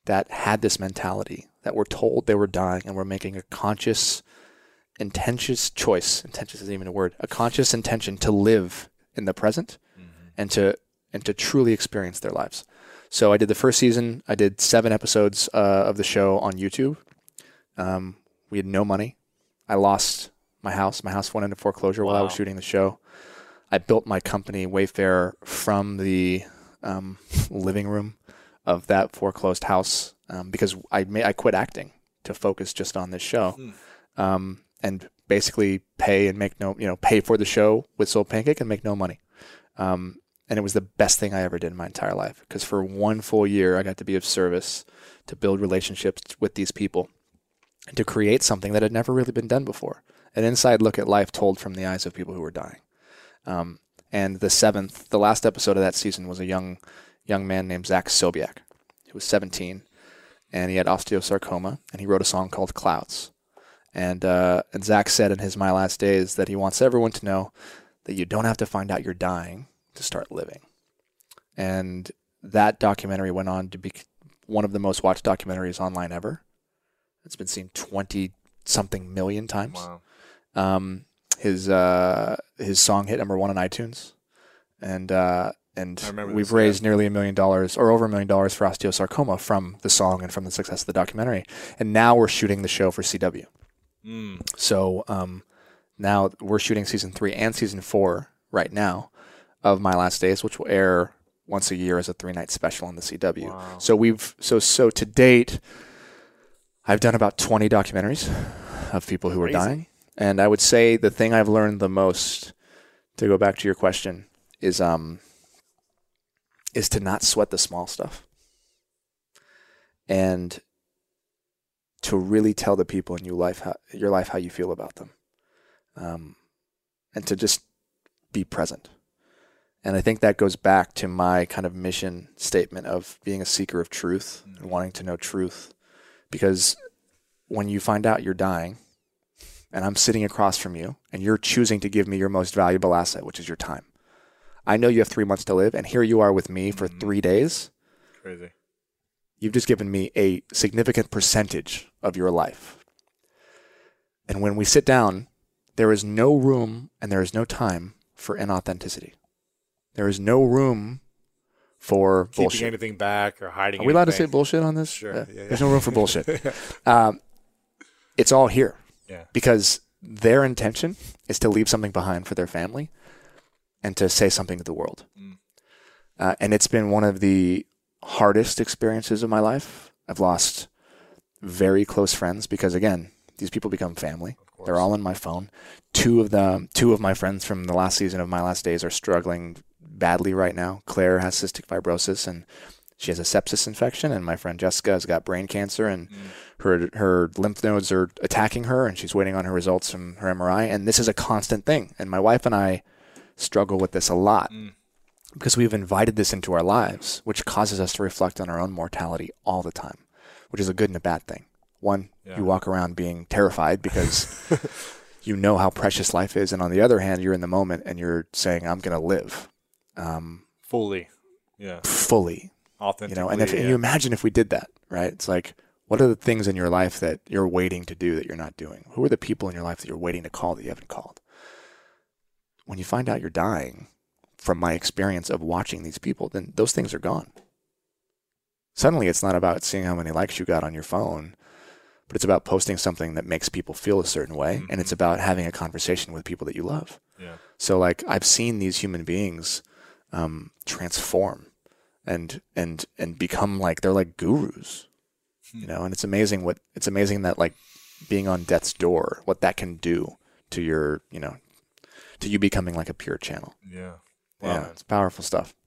that had this mentality, that were told they were dying and were making a conscious, intentions choice. Intentions isn't even a word. A conscious intention to live in the present and to truly experience their lives. So I did the first season. I did 7 episodes of the show on YouTube. We had no money. I lost my house. My house went into foreclosure while I was shooting the show. I built my company, Wayfair, from the living room of that foreclosed house because I quit acting to focus just on this show, and basically pay for the show with Soul Pancake and make no money. And it was the best thing I ever did in my entire life because for 1 full year I got to be of service to build relationships with these people and to create something that had never really been done before. An inside look at life told from the eyes of people who were dying. And the last episode of that season was a young man named Zach Sobiak. He was 17, and he had osteosarcoma, and he wrote a song called Clouds. And Zach said in his My Last Days that he wants everyone to know that you don't have to find out you're dying to start living. And that documentary went on to be one of the most watched documentaries online ever. It's been seen 20-something million times. Wow. His song hit number 1 on iTunes, and we've raised nearly $1 million or over $1 million for osteosarcoma from the song and from the success of the documentary. And now we're shooting the show for CW. So now we're shooting season 3 and season 4 right now of My Last Days, which will air once a year as a 3-night special on the CW. Wow. So to date, I've done about 20 documentaries of people who are dying. And I would say the thing I've learned the most, to go back to your question, is to not sweat the small stuff. And to really tell the people in your life how you feel about them. And to just be present. And I think that goes back to my kind of mission statement of being a seeker of truth and wanting to know truth. Because when you find out you're dying, and I'm sitting across from you, and you're choosing to give me your most valuable asset, which is your time. I know you have 3 months to live, and here you are with me for 3 days. Crazy. You've just given me a significant percentage of your life. And when we sit down, there is no room and there is no time for inauthenticity. There is no room for keeping bullshit. anything back or hiding Are we allowed to say bullshit on this? Sure. Yeah. There's no room for bullshit. It's all here. Yeah. Because their intention is to leave something behind for their family and to say something to the world. And it's been one of the hardest experiences of my life. I've lost very close friends because, again, these people become family. They're all on my phone. Two of my friends from the last season of My Last Days are struggling badly right now. Claire has cystic fibrosis and she has a sepsis infection, and my friend Jessica has got brain cancer, and her lymph nodes are attacking her, and she's waiting on her results from her MRI. And this is a constant thing. And my wife and I struggle with this a lot because we've invited this into our lives, which causes us to reflect on our own mortality all the time, which is a good and a bad thing. One, you walk around being terrified because you know how precious life is. And on the other hand, you're in the moment and you're saying, I'm going to live. Fully. Yeah. Fully. Authentically. And you imagine if we did that, right? It's like, what are the things in your life that you're waiting to do that you're not doing? Who are the people in your life that you're waiting to call that you haven't called? When you find out you're dying, from my experience of watching these people, then those things are gone. Suddenly it's not about seeing how many likes you got on your phone, but it's about posting something that makes people feel a certain way, and it's about having a conversation with people that you love. Yeah. So like I've seen these human beings transform and become like they're like gurus, and it's amazing that like being on death's door, what that can do to your, to you becoming like a pure channel. Yeah. Wow, yeah, it's powerful stuff.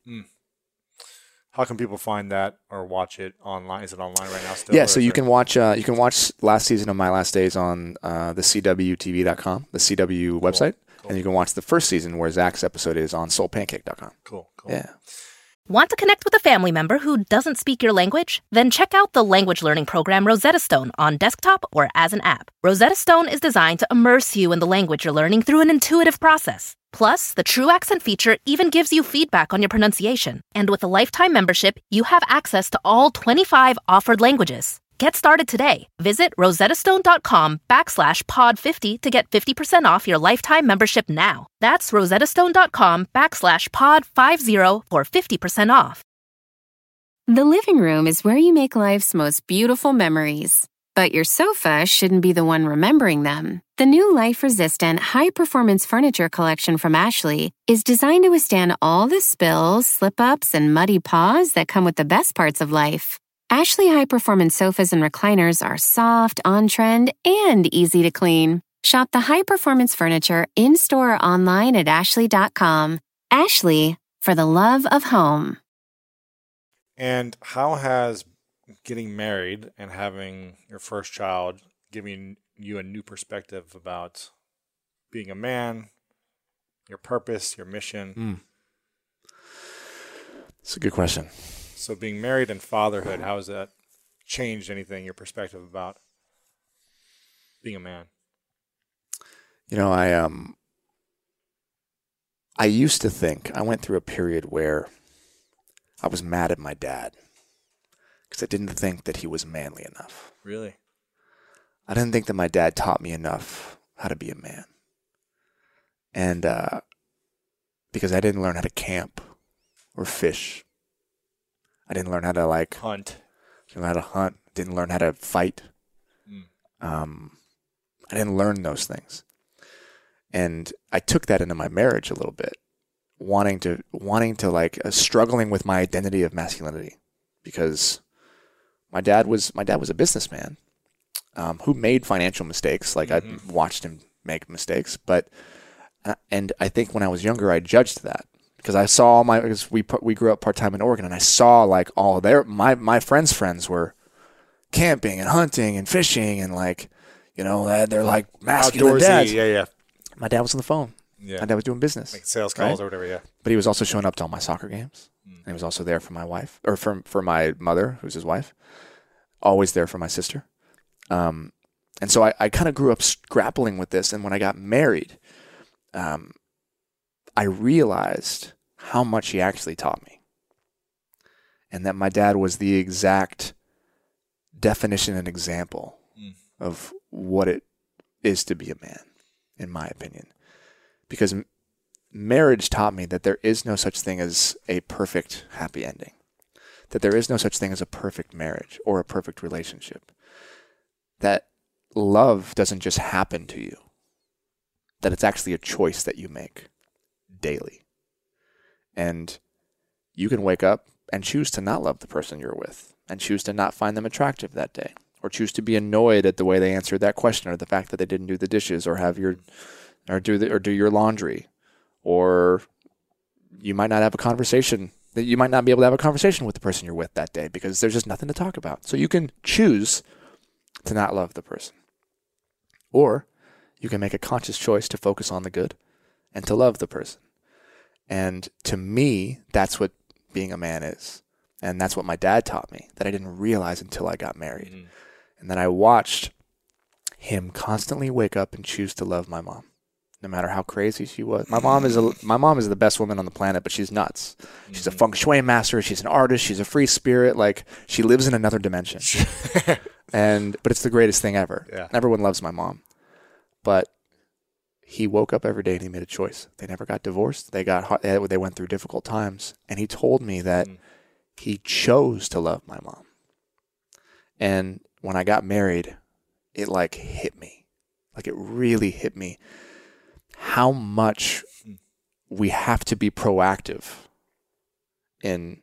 How can people find that or watch it online? Is it online right now still? Yeah, so you can watch last season of My Last Days on the CWTV.com, the CW website, and you can watch the first season where Zach's episode is on SoulPancake.com. Cool. Yeah. Want to connect with a family member who doesn't speak your language? Then check out the language learning program Rosetta Stone on desktop or as an app. Rosetta Stone is designed to immerse you in the language you're learning through an intuitive process. Plus, the True Accent feature even gives you feedback on your pronunciation. And with a lifetime membership, you have access to all 25 offered languages. Get started today. Visit rosettastone.com/pod50 to get 50% off your lifetime membership now. That's rosettastone.com/pod50 for 50% off. The living room is where you make life's most beautiful memories. But your sofa shouldn't be the one remembering them. The new life-resistant, high-performance furniture collection from Ashley is designed to withstand all the spills, slip-ups, and muddy paws that come with the best parts of life. Ashley high-performance sofas and recliners are soft, on-trend, and easy to clean. Shop the high-performance furniture in-store or online at ashley.com. Ashley, for the love of home. And how has getting married and having your first child giving you a new perspective about being a man, your purpose, your mission? It's a good question. So being married and fatherhood, how has that changed anything, your perspective about being a man? You know, I used to think, I went through a period where I was mad at my dad because I didn't think that he was manly enough. Really? I didn't think that my dad taught me enough how to be a man. And because I didn't learn how to camp or fish. I didn't learn how to hunt. Didn't learn how to hunt. Didn't learn how to fight. I didn't learn those things. And I took that into my marriage a little bit, wanting to struggling with my identity of masculinity, because my dad was a businessman who made financial mistakes. I watched him make mistakes, and I think when I was younger, I judged that because I saw we grew up part-time in Oregon, and I saw all my friends were camping and hunting and fishing and they're like masculine outdoorsy dads. Yeah. My dad was on the phone. Yeah. My dad was doing business. Like sales calls or whatever, yeah. But he was also showing up to all my soccer games. And he was also there for my wife, or for my mother, who's his wife. Always there for my sister. And so I kind of grew up grappling with this. And when I got married, I realized how much he actually taught me. And that my dad was the exact definition and example of what it is to be a man, in my opinion. Because marriage taught me that there is no such thing as a perfect happy ending. That there is no such thing as a perfect marriage or a perfect relationship. That love doesn't just happen to you. That it's actually a choice that you make daily. And you can wake up and choose to not love the person you're with, and choose to not find them attractive that day, or choose to be annoyed at the way they answered that question, or the fact that they didn't do the dishes, or do your laundry, or you might not have a conversation. That you might not be able to have a conversation with the person you're with that day because there's just nothing to talk about. So you can choose to not love the person, or you can make a conscious choice to focus on the good and to love the person. And to me, that's what being a man is. And that's what my dad taught me that I didn't realize until I got married. Mm-hmm. And then I watched him constantly wake up and choose to love my mom, no matter how crazy she was. My mom is the best woman on the planet, but she's nuts. She's a feng shui master. She's an artist. She's a free spirit. She lives in another dimension. But it's the greatest thing ever. Yeah. Everyone loves my mom. But he woke up every day and he made a choice. They never got divorced. They went through difficult times. And he told me that he chose to love my mom. And when I got married, it hit me. It really hit me how much we have to be proactive in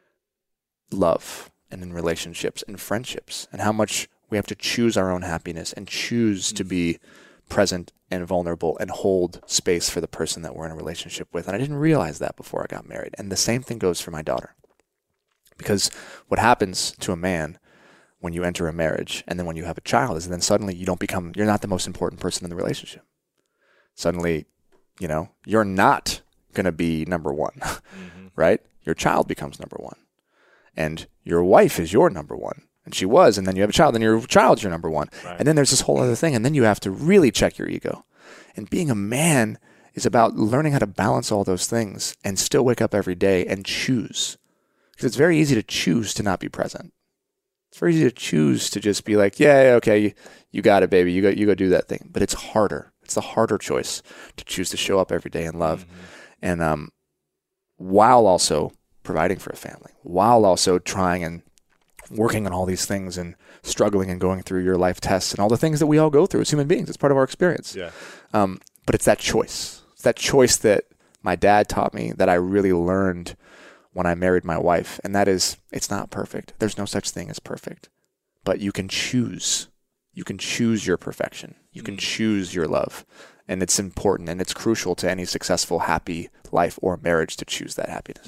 love and in relationships and friendships, and how much we have to choose our own happiness and choose to be present and vulnerable and hold space for the person that we're in a relationship with. And I didn't realize that before I got married. And the same thing goes for my daughter. Because what happens to a man when you enter a marriage and then when you have a child is then suddenly you're not the most important person in the relationship. Suddenly, you're not going to be number one, right? your child becomes number one. And your wife is your number one. And she was, and then you have a child, and your child's your number one. Right. And then there's this whole other thing, and then you have to really check your ego. And being a man is about learning how to balance all those things and still wake up every day and choose. Because it's very easy to choose to not be present. It's very easy to choose to just be like, yeah, okay, you got it, baby. You go do that thing. But it's harder. It's the harder choice to choose to show up every day in love. Mm-hmm. And while also providing for a family, while also trying and working on all these things and struggling and going through your life tests and all the things that we all go through as human beings. It's part of our experience. Yeah. But it's that choice. It's that choice that my dad taught me that I really learned when I married my wife. And that is, it's not perfect. There's no such thing as perfect. But you can choose. You can choose your perfection. You can choose your love. And it's important and it's crucial to any successful, happy life or marriage to choose that happiness.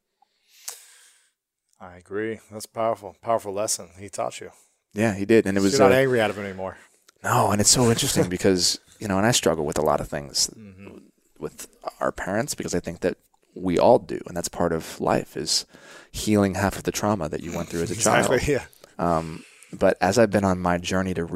I agree. That's powerful. Powerful lesson he taught you. Yeah, he did. And it was you're not angry at him anymore. No, and it's so interesting because, and I struggle with a lot of things with our parents because I think that we all do. And that's part of life is healing half of the trauma that you went through as a child. Exactly, yeah. But as I've been on my journey to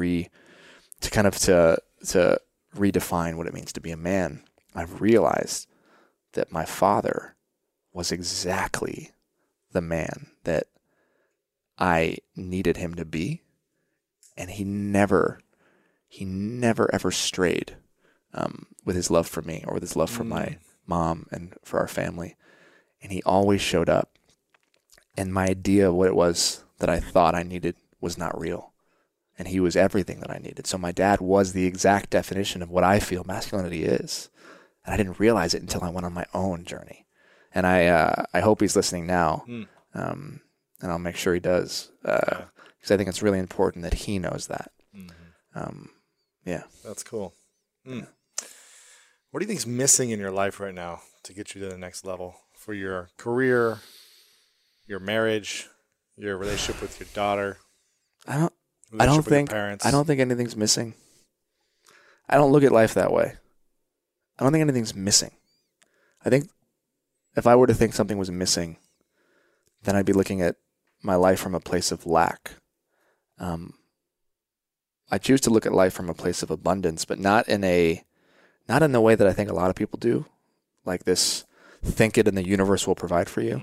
redefine what it means to be a man, I've realized that my father was exactly the man that I needed him to be. And he never ever strayed with his love for me or with his love for my mom and for our family. And he always showed up. And my idea of what it was that I thought I needed was not real. And he was everything that I needed. So my dad was the exact definition of what I feel masculinity is. And I didn't realize it until I went on my own journey. And I hope he's listening now. And I'll make sure he does. Because I think it's really important that he knows that. Yeah. That's cool. What do you think is missing in your life right now to get you to the next level for your career, your marriage, your relationship with your daughter? I don't think anything's missing. I don't look at life that way. I don't think anything's missing. I think if I were to think something was missing, then I'd be looking at my life from a place of lack. I choose to look at life from a place of abundance, but not in the way that I think a lot of people do, like this, think it and the universe will provide for you.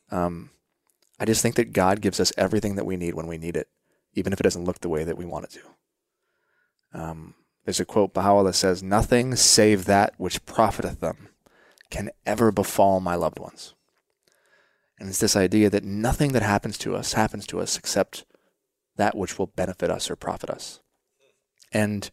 I just think that God gives us everything that we need when we need it, even if it doesn't look the way that we want it to. There's a quote, Baha'u'llah says, "Nothing save that which profiteth them can ever befall my loved ones." And it's this idea that nothing that happens to us except that which will benefit us or profit us. And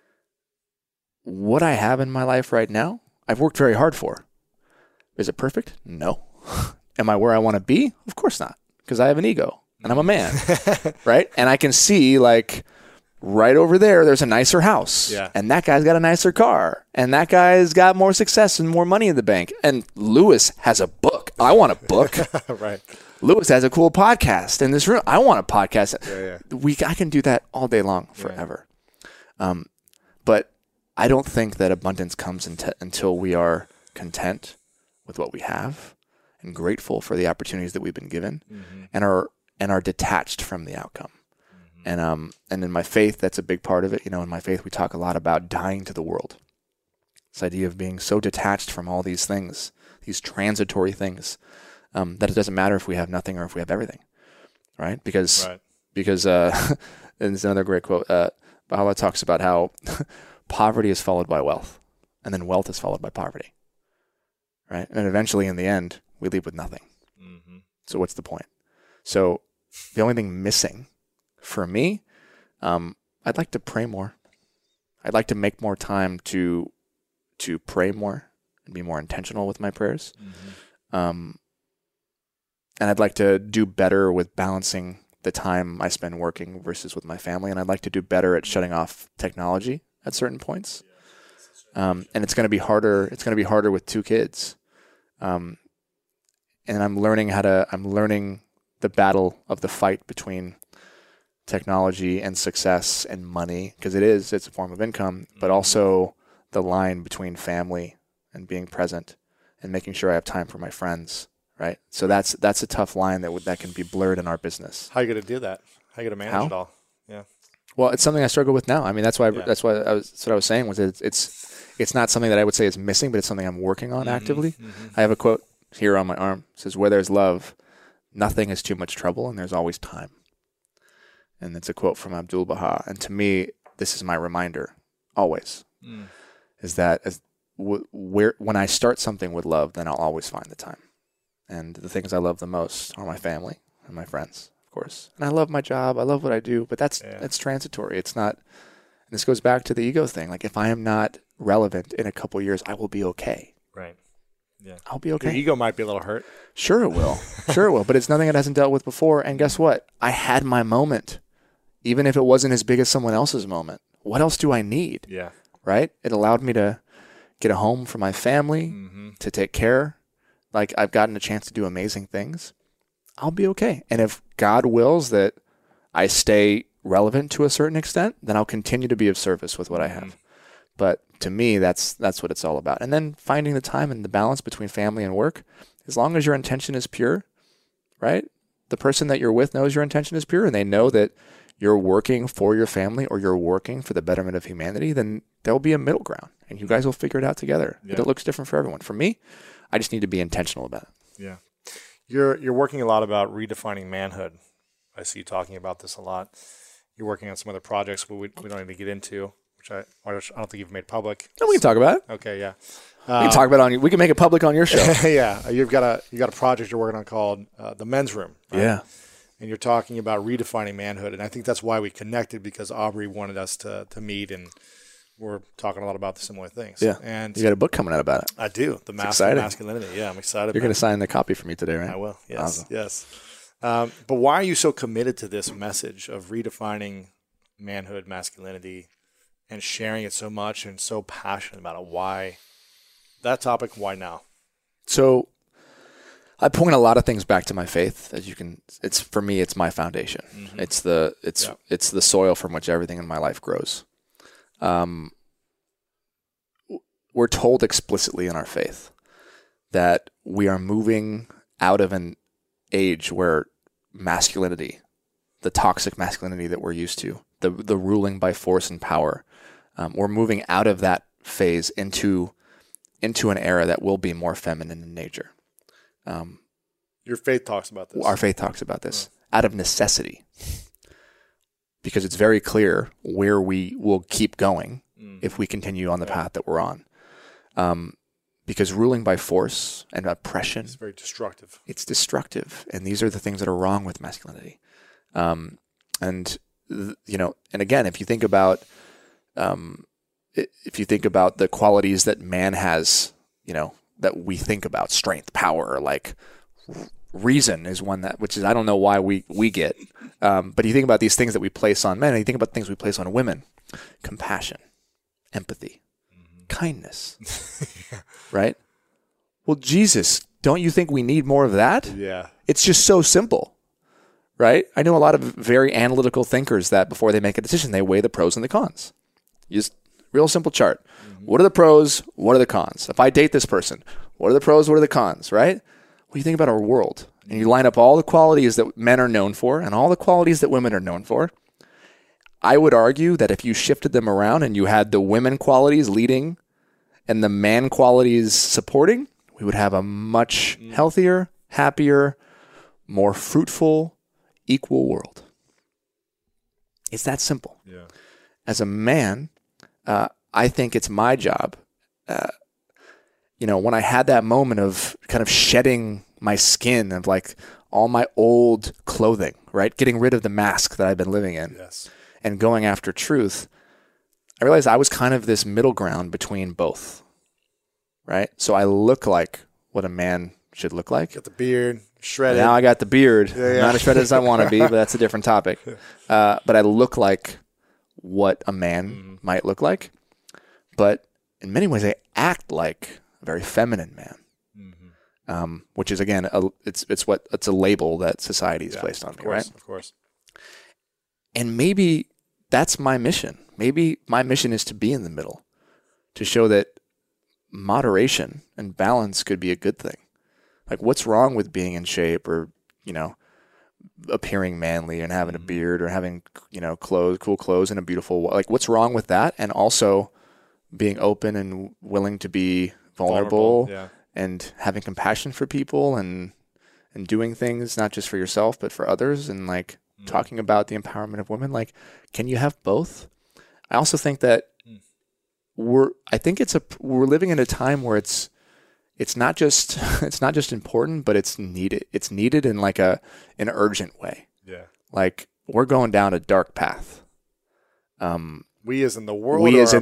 what I have in my life right now, I've worked very hard for. Is it perfect? No. Am I where I want to be? Of course not, because I have an ego and I'm a man, right? And I can see like right over there's a nicer house, and that guy's got a nicer car, and that guy's got more success and more money in the bank. And Lewis has a book. I want a book. Right. Lewis has a cool podcast in this room. I want a podcast. I can do that all day long, forever. But I don't think that abundance comes until we are content with what we have and grateful for the opportunities that we've been given, and are detached from the outcome. And in my faith, that's a big part of it. In my faith, we talk a lot about dying to the world. This idea of being so detached from all these things, these transitory things, that it doesn't matter if we have nothing or if we have everything, right? Because and there's another great quote. Baha'u'llah talks about how poverty is followed by wealth, and then wealth is followed by poverty, right? And eventually, in the end, we leave with nothing. So what's the point? So the only thing missing for me, I'd like to pray more. I'd like to make more time to pray more and be more intentional with my prayers. And I'd like to do better with balancing the time I spend working versus with my family. And I'd like to do better at shutting off technology at certain points. And it's going to be harder. It's going to be harder with 2 kids. And I'm learning the battle of the fight between technology and success and money, because it's a form of income, but also the line between family and being present and making sure I have time for my friends, right? So that's a tough line that can be blurred in our business. How are you going to do that? How are you going to manage it all? Yeah. Well, it's something I struggle with now. I mean, that's what I was saying was it's not something that I would say is missing, but it's something I'm working on actively. I have a quote here on my arm. It says, "Where there's love, nothing is too much trouble, and there's always time." And it's a quote from Abdul Baha. And to me, this is my reminder always, is that when I start something with love, then I'll always find the time. And the things I love the most are my family and my friends, of course. And I love my job. I love what I do, but that's transitory. It's not, and this goes back to the ego thing. Like if I am not relevant in a couple years, I will be okay. Right. Yeah. I'll be okay. Your ego might be a little hurt. Sure it will. Sure it will. But it's nothing it hasn't dealt with before. And guess what? I had my moment, even if it wasn't as big as someone else's moment. What else do I need? Yeah. Right? It allowed me to get a home for my family, to take care. Like I've gotten a chance to do amazing things. I'll be okay. And if God wills that I stay relevant to a certain extent, then I'll continue to be of service with what I have. But to me, that's what it's all about. And then finding the time and the balance between family and work, as long as your intention is pure, right? The person that you're with knows your intention is pure and they know that you're working for your family or you're working for the betterment of humanity, then there'll be a middle ground and you guys will figure it out together. Yeah. But it looks different for everyone. For me, I just need to be intentional about it. Yeah. You're working a lot about redefining manhood. I see you talking about this a lot. You're working on some other projects we don't need to get into, which I don't think you've made public. No, we can talk about it. Okay, yeah. We can talk about we can make it public on your show. Yeah. You've got a project you're working on called The Men's Room. Right? Yeah. And you're talking about redefining manhood. And I think that's why we connected, because Aubrey wanted us to meet, and we're talking a lot about the similar things. Yeah. And you got a book coming out about it. I do. The Mask of Masculinity. Yeah, I'm excited. You're going to sign the copy for me today, right? I will. Yes. Awesome. Yes. But why are you so committed to this message of redefining manhood, masculinity, and sharing it so much and so passionate about it? Why that topic? Why now? So I point a lot of things back to my faith. As you can, for me, it's my foundation. It's the soil from which everything in my life grows. We're told explicitly in our faith that we are moving out of an age where masculinity, the toxic masculinity that we're used to, the ruling by force and power, we're moving out of that phase into an era that will be more feminine in nature. Your faith talks about this. Our faith talks about this out of necessity, because it's very clear where we will keep going if we continue on the path that we're on. Because ruling by force and oppression, it's very destructive. It's destructive, and these are the things that are wrong with masculinity. And again, if you think about the qualities that man has, that we think about, strength, power, like reason is one which is, I don't know why we get, but you think about these things that we place on men, and you think about things we place on women: compassion, empathy, kindness, right? Well, Jesus, don't you think we need more of that? Yeah. It's just so simple, right? I know a lot of very analytical thinkers that before they make a decision, they weigh the pros and the cons. Just real simple chart. What are the pros? What are the cons? If I date this person, what are the pros? What are the cons, right? Well, you think about our world, and you line up all the qualities that men are known for and all the qualities that women are known for. I would argue that if you shifted them around and you had the women qualities leading and the man qualities supporting, we would have a much healthier, happier, more fruitful, equal world. It's that simple. Yeah. As a man, I think it's my job. When I had that moment of kind of shedding my skin of like all my old clothing, right? Getting rid of the mask that I've been living in. Yes. And going after truth, I realized I was kind of this middle ground between both, right? So I look like what a man should look like. Got the beard, shredded. Now I got the beard. Yeah. Not as shredded as I want to be, but that's a different topic. But I look like what a man might look like. But in many ways, I act like a very feminine man, which is, again, it's a label that society's placed on me, right? Of course. And maybe that's my mission. Maybe my mission is to be in the middle, to show that moderation and balance could be a good thing. Like, what's wrong with being in shape or, appearing manly and having a beard or having, cool clothes and a beautiful, like, what's wrong with that? And also being open and willing to be vulnerable. And having compassion for people and doing things not just for yourself but for others, and like talking about the empowerment of women. Like, can you have both? I also think that we're living in a time where it's not just important, but it's needed. It's needed in like an urgent way. Yeah. Like, we're going down a dark path. We as in the world. We as in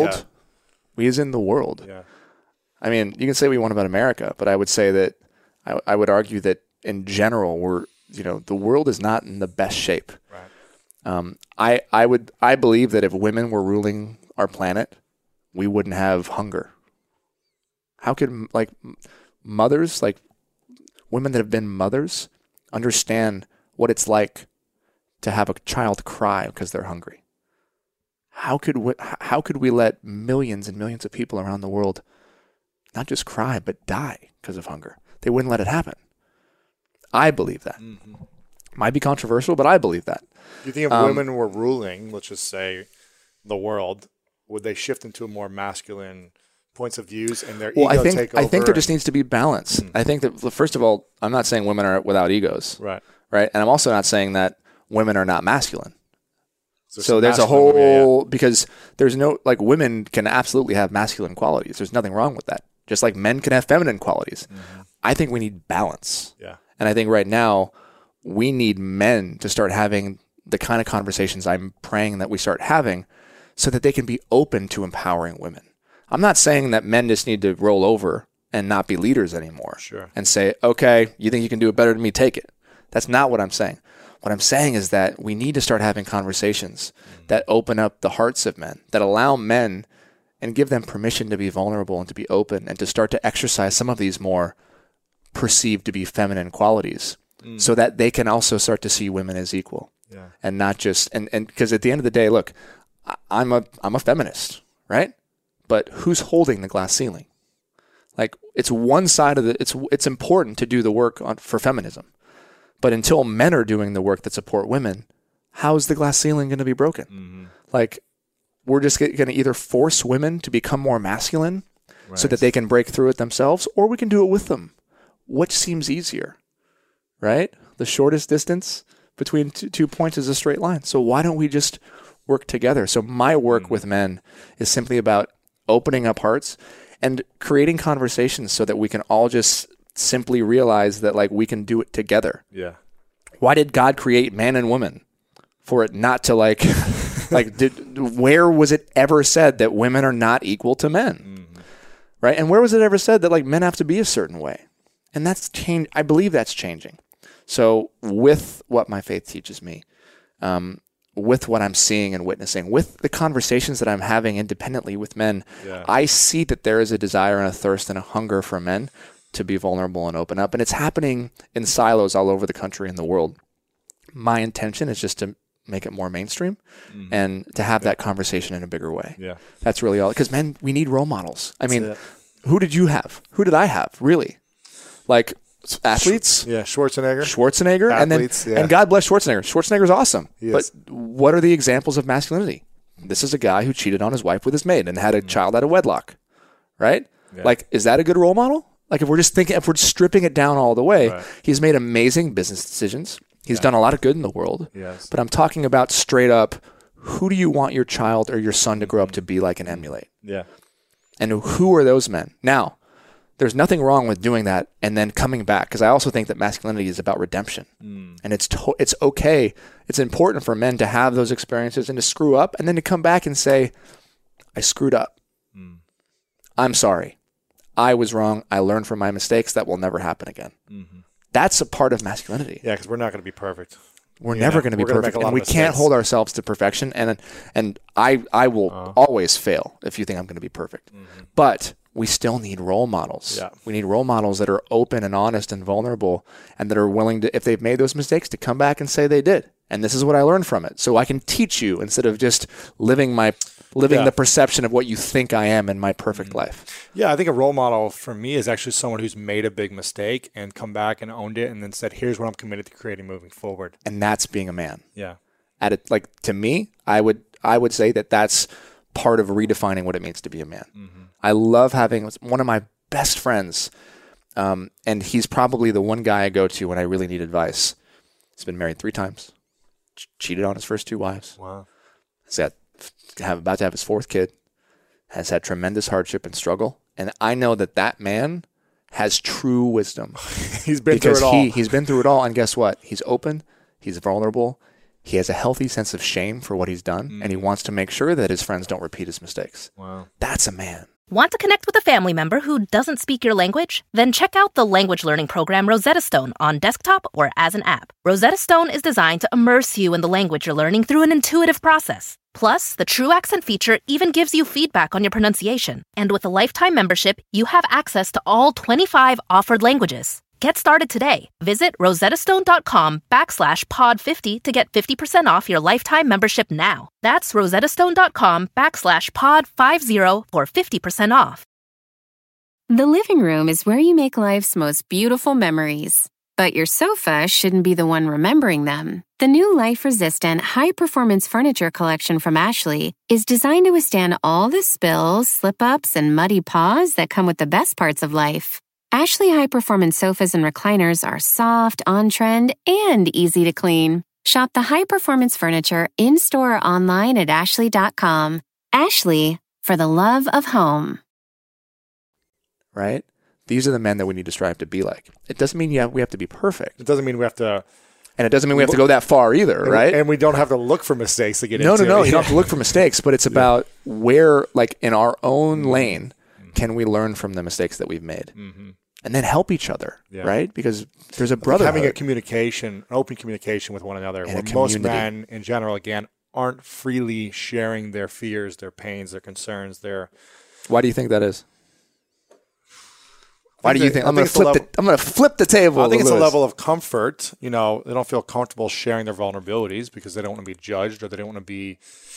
the world. Yeah. I mean, you can say what you want about America, but I would say that I would argue that in general, the world is not in the best shape. Right. I believe that if women were ruling our planet, we wouldn't have hunger. How could mothers, like women that have been mothers, understand what it's like to have a child cry because they're hungry? How could we let millions and millions of people around the world not just cry, but die because of hunger? They wouldn't let it happen. I believe that. Mm-hmm. Might be controversial, but I believe that. Do you think if women were ruling, let's just say, the world, would they shift into a more masculine points of views and their ego take over? I think there just needs to be balance. I think that, first of all, I'm not saying women are without egos. Right. Right? And I'm also not saying that women are not masculine. So there's a whole, because there's no, like, women can absolutely have masculine qualities. There's nothing wrong with that. Just like men can have feminine qualities. Mm-hmm. I think we need balance. Yeah. And I think right now we need men to start having the kind of conversations I'm praying that we start having so that they can be open to empowering women. I'm not saying that men just need to roll over and not be leaders anymore. Sure. And say, okay, you think you can do it better than me, take it. That's not what I'm saying. What I'm saying is that we need to start having conversations that open up the hearts of men, that allow men and give them permission to be vulnerable and to be open and to start to exercise some of these more perceived to be feminine qualities so that they can also start to see women as equal. Yeah. And not just, and because at the end of the day, look, I'm a feminist, right? But who's holding the glass ceiling? Like, it's one side of it's important to do the work for feminism. But until men are doing the work that support women, how is the glass ceiling going to be broken? Mm-hmm. Like, we're just going to either force women to become more masculine so that they can break through it themselves, or we can do it with them. Which seems easier, right? The shortest distance between 2 points is a straight line. So why don't we just work together? So my work with men is simply about opening up hearts and creating conversations so that we can all just simply realize that, like, we can do it together. Yeah. Why did God create man and woman? For it not to where was it ever said that women are not equal to men? Mm-hmm. Right? And where was it ever said that, like, men have to be a certain way? And that's changed. I believe that's changing. So with what my faith teaches me, with what I'm seeing and witnessing, with the conversations that I'm having independently with men, I see that there is a desire and a thirst and a hunger for men to be vulnerable and open up. And it's happening in silos all over the country and the world. My intention is just to make it more mainstream and to have that conversation in a bigger way. Yeah. That's really all. Because, men, we need role models. I mean, who did you have? Who did I have, really? Like, athletes? Yeah, Schwarzenegger. Athletes, and God bless Schwarzenegger. Schwarzenegger's awesome. But what are the examples of masculinity? This is a guy who cheated on his wife with his maid and had a child out of wedlock, right? Yeah. Like, is that a good role model? Like, if we're stripping it down all the way, he's made amazing business decisions. He's done a lot of good in the world. Yes. But I'm talking about straight up, who do you want your child or your son to grow up to be like and emulate? Yeah. And who are those men? Now, there's nothing wrong with doing that and then coming back, because I also think that masculinity is about redemption. And it's okay. It's important for men to have those experiences and to screw up and then to come back and say, I screwed up. I'm sorry. I was wrong. I learned from my mistakes. That will never happen again. Mm-hmm. That's a part of masculinity. Yeah, because we're not going to be perfect. We're never going to be perfect, and we can't hold ourselves to perfection. And I will always fail if you think I'm going to be perfect. Mm-hmm. But we still need role models. Yeah. We need role models that are open and honest and vulnerable, and that are willing to, if they've made those mistakes, to come back and say they did. And this is what I learned from it. So I can teach you instead of just living my living the perception of what you think I am in my perfect life. Yeah, I think a role model for me is actually someone who's made a big mistake and come back and owned it and then said, here's what I'm committed to creating moving forward. And that's being a man. Yeah. To me, I would say that that's part of redefining what it means to be a man. Mm-hmm. I love having one of my best friends, and he's probably the one guy I go to when I really need advice. He's been married 3 times, cheated on his first 2 wives. Wow. He's about to have his 4th kid, has had tremendous hardship and struggle. And I know that man has true wisdom. He's been through it all. He's been through it all. And guess what? He's open. He's vulnerable. He has a healthy sense of shame for what he's done. And he wants to make sure that his friends don't repeat his mistakes. Wow. That's a man. Want to connect with a family member who doesn't speak your language? Then check out the language learning program Rosetta Stone on desktop or as an app. Rosetta Stone is designed to immerse you in the language you're learning through an intuitive process. Plus, the True Accent feature even gives you feedback on your pronunciation. And with a lifetime membership, you have access to all 25 offered languages. Get started today. Visit rosettastone.com/pod50 to get 50% off your lifetime membership now. That's rosettastone.com/pod50 for 50% off. The living room is where you make life's most beautiful memories. But your sofa shouldn't be the one remembering them. The new life-resistant, high-performance furniture collection from Ashley is designed to withstand all the spills, slip-ups, and muddy paws that come with the best parts of life. Ashley high-performance sofas and recliners are soft, on-trend, and easy to clean. Shop the high-performance furniture in-store or online at ashley.com. Ashley, for the love of home. Right? These are the men that we need to strive to be like. It doesn't mean we have to be perfect. It doesn't mean we have to... And it doesn't mean we have to go that far either, right? And we don't have to look for mistakes to get into. No. You don't have to look for mistakes, but it's about where, like in our own lane, can we learn from the mistakes that we've made? Mm-hmm. And then help each other, right? Because there's a brotherhood. Having an open communication with one another, where most men in general, again, aren't freely sharing their fears, their pains, their concerns, Why do you think that is? Why do you think? I'm going to flip the table. I think it's a level of comfort. They don't feel comfortable sharing their vulnerabilities because they don't want to be judged, or they don't want to be,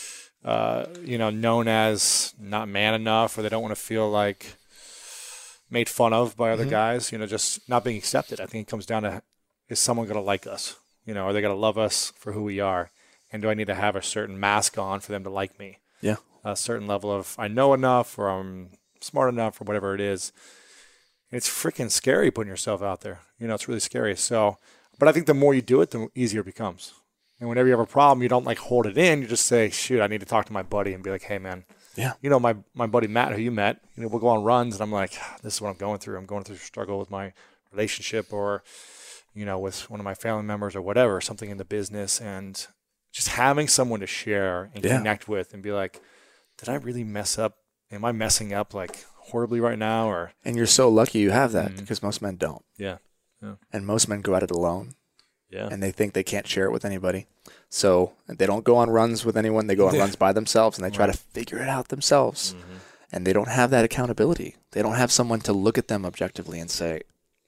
known as not man enough, or they don't want to feel like made fun of by other guys. Just not being accepted. I think it comes down to, is someone going to like us? Are they going to love us for who we are? And do I need to have a certain mask on for them to like me? Yeah. A certain level of, I know enough, or I'm smart enough, or whatever it is. It's freaking scary putting yourself out there. It's really scary. So, but I think the more you do it, the easier it becomes. And whenever you have a problem, you don't hold it in. You just say, shoot, I need to talk to my buddy and be like, hey, man. Yeah. My buddy Matt, who you met, we'll go on runs, and I'm like, this is what I'm going through. I'm going through a struggle with my relationship, or, with one of my family members, or whatever, something in the business. And just having someone to share and connect with and be like, did I really mess up? Am I messing up horribly right now? And you're so lucky you have that, because most men don't. Yeah. And most men go at it alone. Yeah. And they think they can't share it with anybody. So they don't go on runs with anyone. They go on runs by themselves, and they try to figure it out themselves. Mm-hmm. And they don't have that accountability. They don't have someone to look at them objectively and say,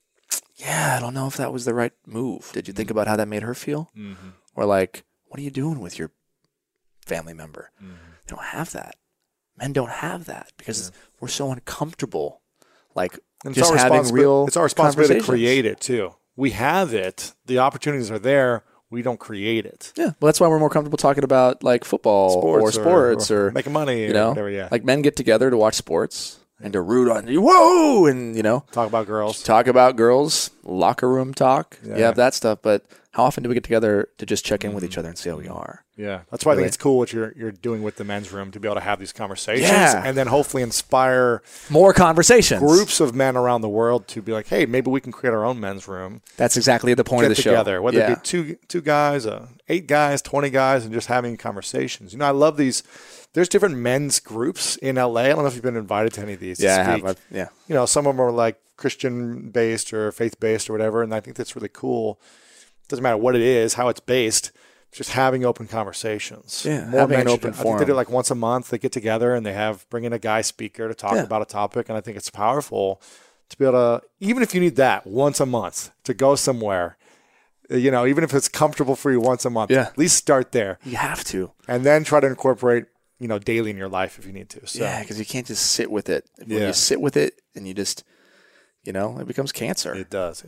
yeah, I don't know if that was the right move. Did you think about how that made her feel? Mm-hmm. Or what are you doing with your family member? Mm-hmm. They don't have that. Men don't have that because we're so uncomfortable. Just having real It's our responsibility to create it too. We have it. The opportunities are there. We don't create it. Yeah. Well, that's why we're more comfortable talking about football or sports or making money or whatever. Yeah. Men get together to watch sports and to root on you. Whoa! And, talk about girls. Locker room talk. Yeah. You have that stuff. But how often do we get together to just check in with each other and see how we are? Yeah. That's why I think it's cool what you're doing with the men's room, to be able to have these conversations and then hopefully inspire more conversations. Groups of men around the world to be like, hey, maybe we can create our own men's room. That's exactly the point of the show. Get together, whether it be two guys, 8 guys, 20 guys, and just having conversations. I love these. There's different men's groups in LA. I don't know if you've been invited to any of these. Yeah, I have. Yeah. Some of them are Christian-based or faith-based or whatever, and I think that's really cool. It doesn't matter what it is, how it's based. Just having open conversations. Yeah, having an open forum. I think they do it once a month. They get together and they bring in a guy speaker to talk about a topic, and I think it's powerful to be able to, even if you need that once a month to go somewhere, even if it's comfortable for you once a month, at least start there. You have to. And then try to incorporate daily in your life if you need to. So. Yeah, because you can't just sit with it. When Yeah. you sit with it and you just, it becomes cancer. It does.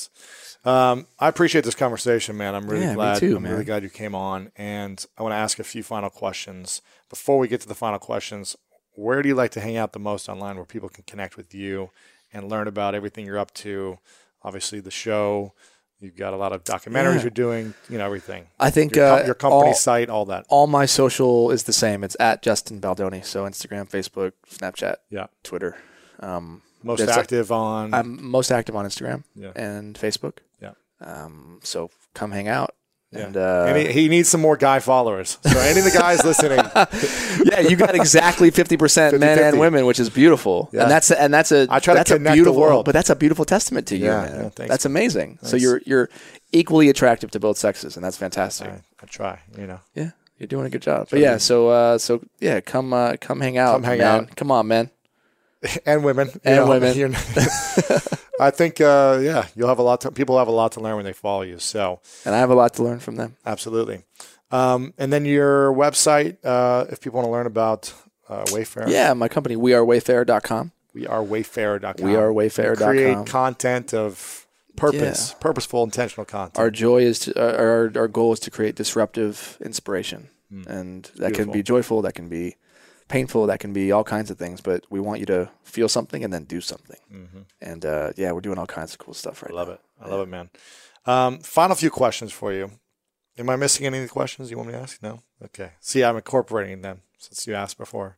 I appreciate this conversation, man. I'm really glad. Me too, I'm man. really glad you came on. And I want to ask a few final questions. Before we get to the final questions, where do you like to hang out the most online where people can connect with you and learn about everything you're up to? Obviously, the show. You've got a lot of documentaries you're doing, everything. I think your company site, all that. All my social is the same. It's at Justin Baldoni. So Instagram, Facebook, Snapchat, Twitter. Most active on? I'm most active on Instagram Yeah. and Facebook. Yeah. So come hang out. Yeah. And he needs some more guy followers. So any of the guys listening, yeah, you got exactly 50% men 50-50. and women, which is beautiful. Yeah. And that's a I try to that's a connect beautiful the world. but that's a beautiful testament to you, Yeah, man. yeah, thanks. That's amazing. Thanks. So you're equally attractive to both sexes, and that's fantastic. I try. Yeah, you're doing a good job. But yeah, so come hang out. Come hang man. out. Come on, man. And women. Women. I think, you'll have people have a lot to learn when they follow you. So, And I have a lot to learn from them. absolutely. And then your website, if people want to learn about Wayfair. Yeah, my company, wearewayfair.com. wearewayfair.com. wearewayfair.com. Create content of purpose, purposeful, intentional content. Our joy is our goal is to create disruptive inspiration, and that can be joyful, that can be painful, that can be all kinds of things. But we want you to feel something and then do something. And we're doing all kinds of cool stuff right now. I love it, man. Final few questions for you. Am I missing any of the questions you want me to ask? No? Okay. See, I'm incorporating them since you asked before.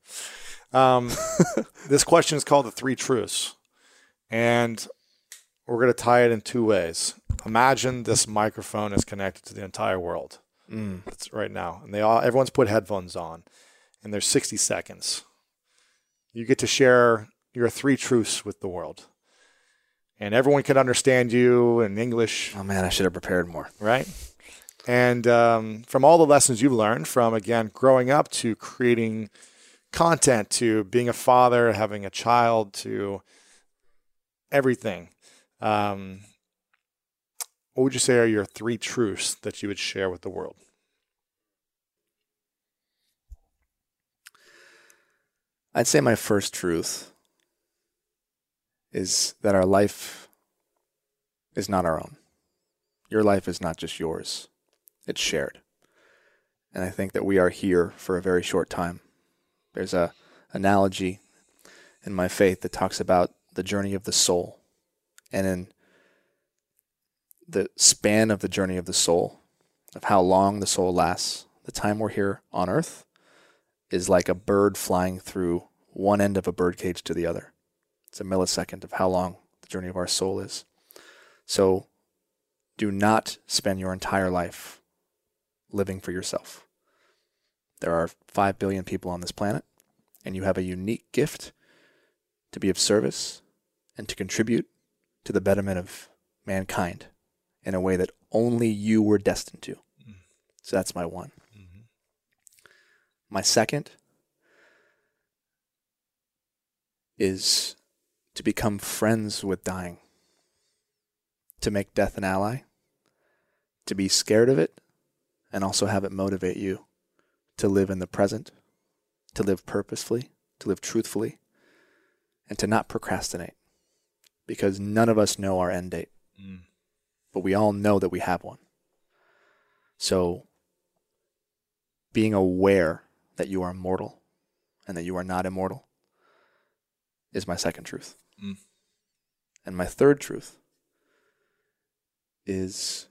This question is called the 3 truths. And we're going to tie it in 2 ways. Imagine this microphone is connected to the entire world. That's right now. And everyone's put headphones on. And there's 60 seconds. You get to share your 3 truths with the world. And everyone can understand you in English. Oh man, I should have prepared more. Right? And from all the lessons you've learned from, again, growing up to creating content, to being a father, having a child, to everything, what would you say are your 3 truths that you would share with the world? I'd say my first truth is that our life is not our own. Your life is not just yours. It's shared. And I think that we are here for a very short time. There's a analogy in my faith that talks about the journey of the soul. And in the span of the journey of the soul, of how long the soul lasts, the time we're here on earth is like a bird flying through one end of a birdcage to the other. It's a millisecond of how long the journey of our soul is. So do not spend your entire life living for yourself. There are 5 billion people on this planet, and you have a unique gift to be of service and to contribute to the betterment of mankind in a way that only you were destined to. So that's my 1. My second is to become friends with dying, to make death an ally, to be scared of it, and also have it motivate you to live in the present, to live purposefully, to live truthfully, and to not procrastinate, because none of us know our end date, but we all know that we have one. So being aware that you are mortal and that you are not immortal is my second truth. And my third truth is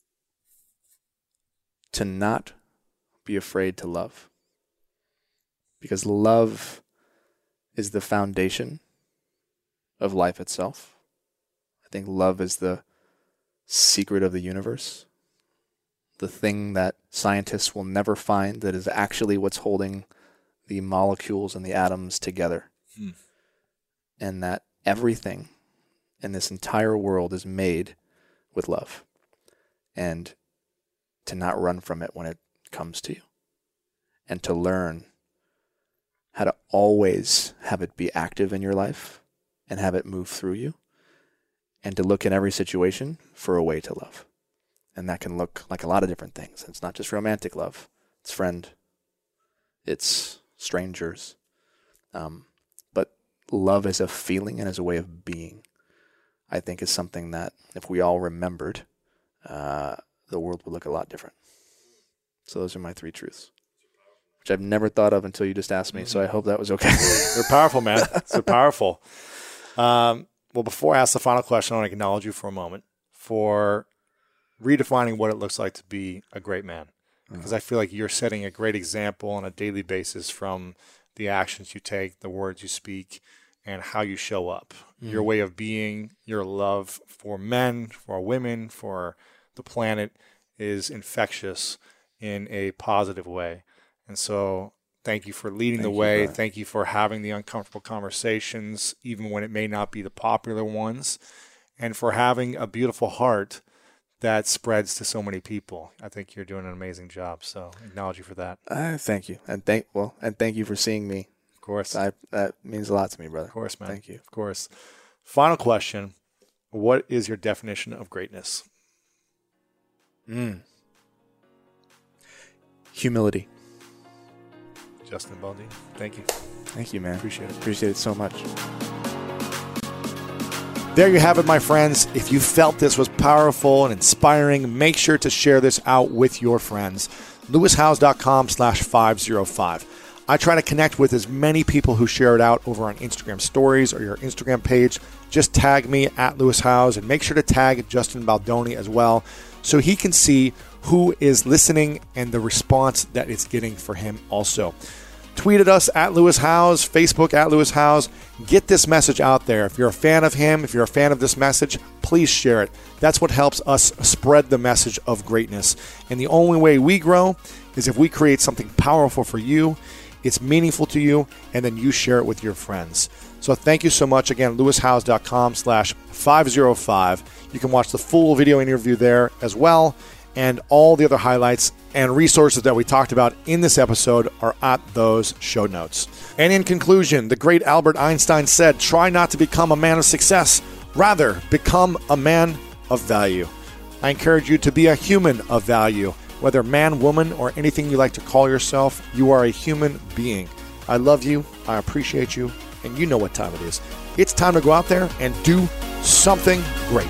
to not be afraid to love. Because love is the foundation of life itself. I think love is the secret of the universe. The thing that scientists will never find that is actually what's holding the molecules and the atoms together. And that everything in this entire world is made with love. And to not run from it when it comes to you. And to learn how to always have it be active in your life and have it move through you. And to look in every situation for a way to love. And that can look like a lot of different things. It's not just romantic love. It's friend. It's strangers. But love as a feeling and as a way of being, I think, is something that if we all remembered, the world would look a lot different. So those are my 3 truths, which I've never thought of until you just asked me. So I hope that was okay. They're powerful, man. They're powerful. Well, before I ask the final question, I want to acknowledge you for a moment for redefining what it looks like to be a great man. Because I feel like you're setting a great example on a daily basis from the actions you take, the words you speak, and how you show up. Your way of being, your love for men, for women, for the planet is infectious in a positive way. And so thank you for leading the way. Thank you for having the uncomfortable conversations, even when it may not be the popular ones, and for having a beautiful heart that spreads to so many people. I think you're doing an amazing job. So acknowledge you for that. Thank you. And thank you for seeing me. Of course. That means a lot to me, brother. Of course, man. Thank you. Of course. Final question. What is your definition of greatness? Humility. Justin Baldini, thank you. Thank you, man. Appreciate it. Appreciate it so much. There you have it, my friends. If you felt this was powerful and inspiring, make sure to share this out with your friends. LewisHowes.com/505. I try to connect with as many people who share it out over on Instagram stories or your Instagram page. Just tag me at Lewis Howes and make sure to tag Justin Baldoni as well so he can see who is listening and the response that it's getting for him also. Tweet at us at Lewis Howes, Facebook at Lewis Howes. Get this message out there. If you're a fan of him, if you're a fan of this message, please share it. That's what helps us spread the message of greatness. And the only way we grow is if we create something powerful for you, it's meaningful to you, and then you share it with your friends. So thank you so much. Again, LewisHowes.com/505. You can watch the full video interview there as well. And all the other highlights and resources that we talked about in this episode are at those show notes. And in conclusion, the great Albert Einstein said, try not to become a man of success. Rather, become a man of value. I encourage you to be a human of value. Whether man, woman, or anything you like to call yourself, you are a human being. I love you. I appreciate you. And you know what time it is. It's time to go out there and do something great.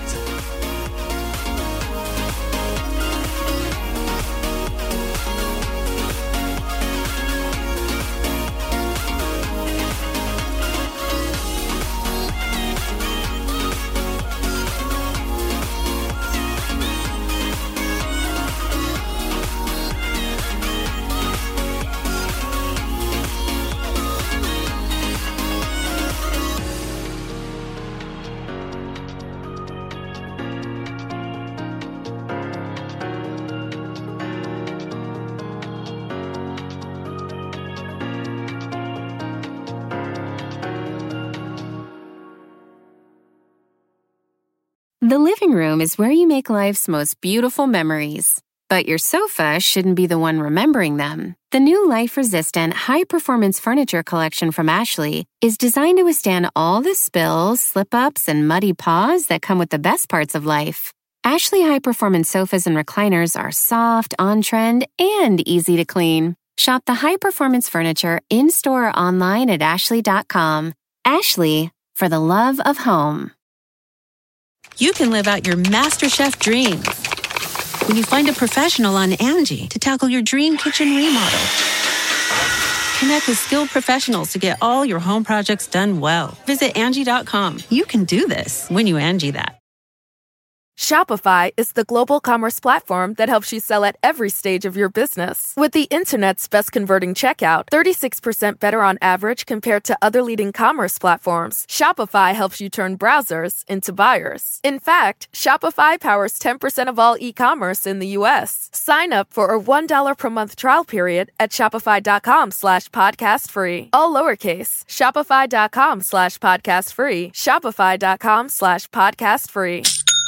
The living room is where you make life's most beautiful memories. But your sofa shouldn't be the one remembering them. The new life-resistant, high-performance furniture collection from Ashley is designed to withstand all the spills, slip-ups, and muddy paws that come with the best parts of life. Ashley high-performance sofas and recliners are soft, on-trend, and easy to clean. Shop the high-performance furniture in-store or online at ashley.com. Ashley, for the love of home. You can live out your MasterChef dreams when you find a professional on Angie to tackle your dream kitchen remodel. Connect with skilled professionals to get all your home projects done well. Visit Angie.com. You can do this when you Angie that. Shopify is the global commerce platform that helps you sell at every stage of your business. With the internet's best converting checkout, 36% better on average compared to other leading commerce platforms, Shopify helps you turn browsers into buyers. In fact, Shopify powers 10% of all e-commerce in the U.S. Sign up for a $1 per month trial period at shopify.com/podcastfree. All lowercase, shopify.com/podcastfree, shopify.com/podcastfree.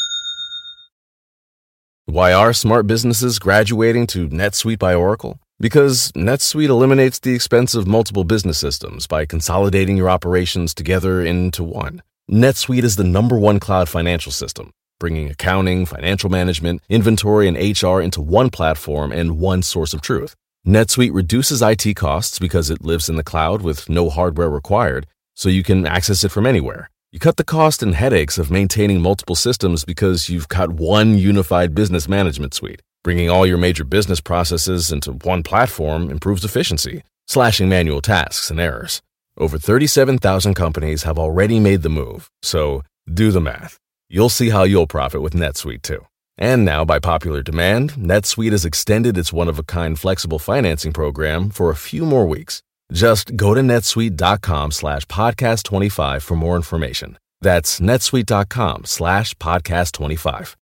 Why are smart businesses graduating to NetSuite by Oracle? Because NetSuite eliminates the expense of multiple business systems by consolidating your operations together into one. NetSuite is the #1 cloud financial system, bringing accounting, financial management, inventory, and HR into one platform and one source of truth. NetSuite reduces IT costs because it lives in the cloud with no hardware required, so you can access it from anywhere. You cut the cost and headaches of maintaining multiple systems because you've got one unified business management suite. Bringing all your major business processes into one platform improves efficiency, slashing manual tasks and errors. Over 37,000 companies have already made the move, so do the math. You'll see how you'll profit with NetSuite too. And now, by popular demand, NetSuite has extended its one-of-a-kind flexible financing program for a few more weeks. Just go to netsuite.com/podcast25 for more information. That's netsuite.com/podcast25.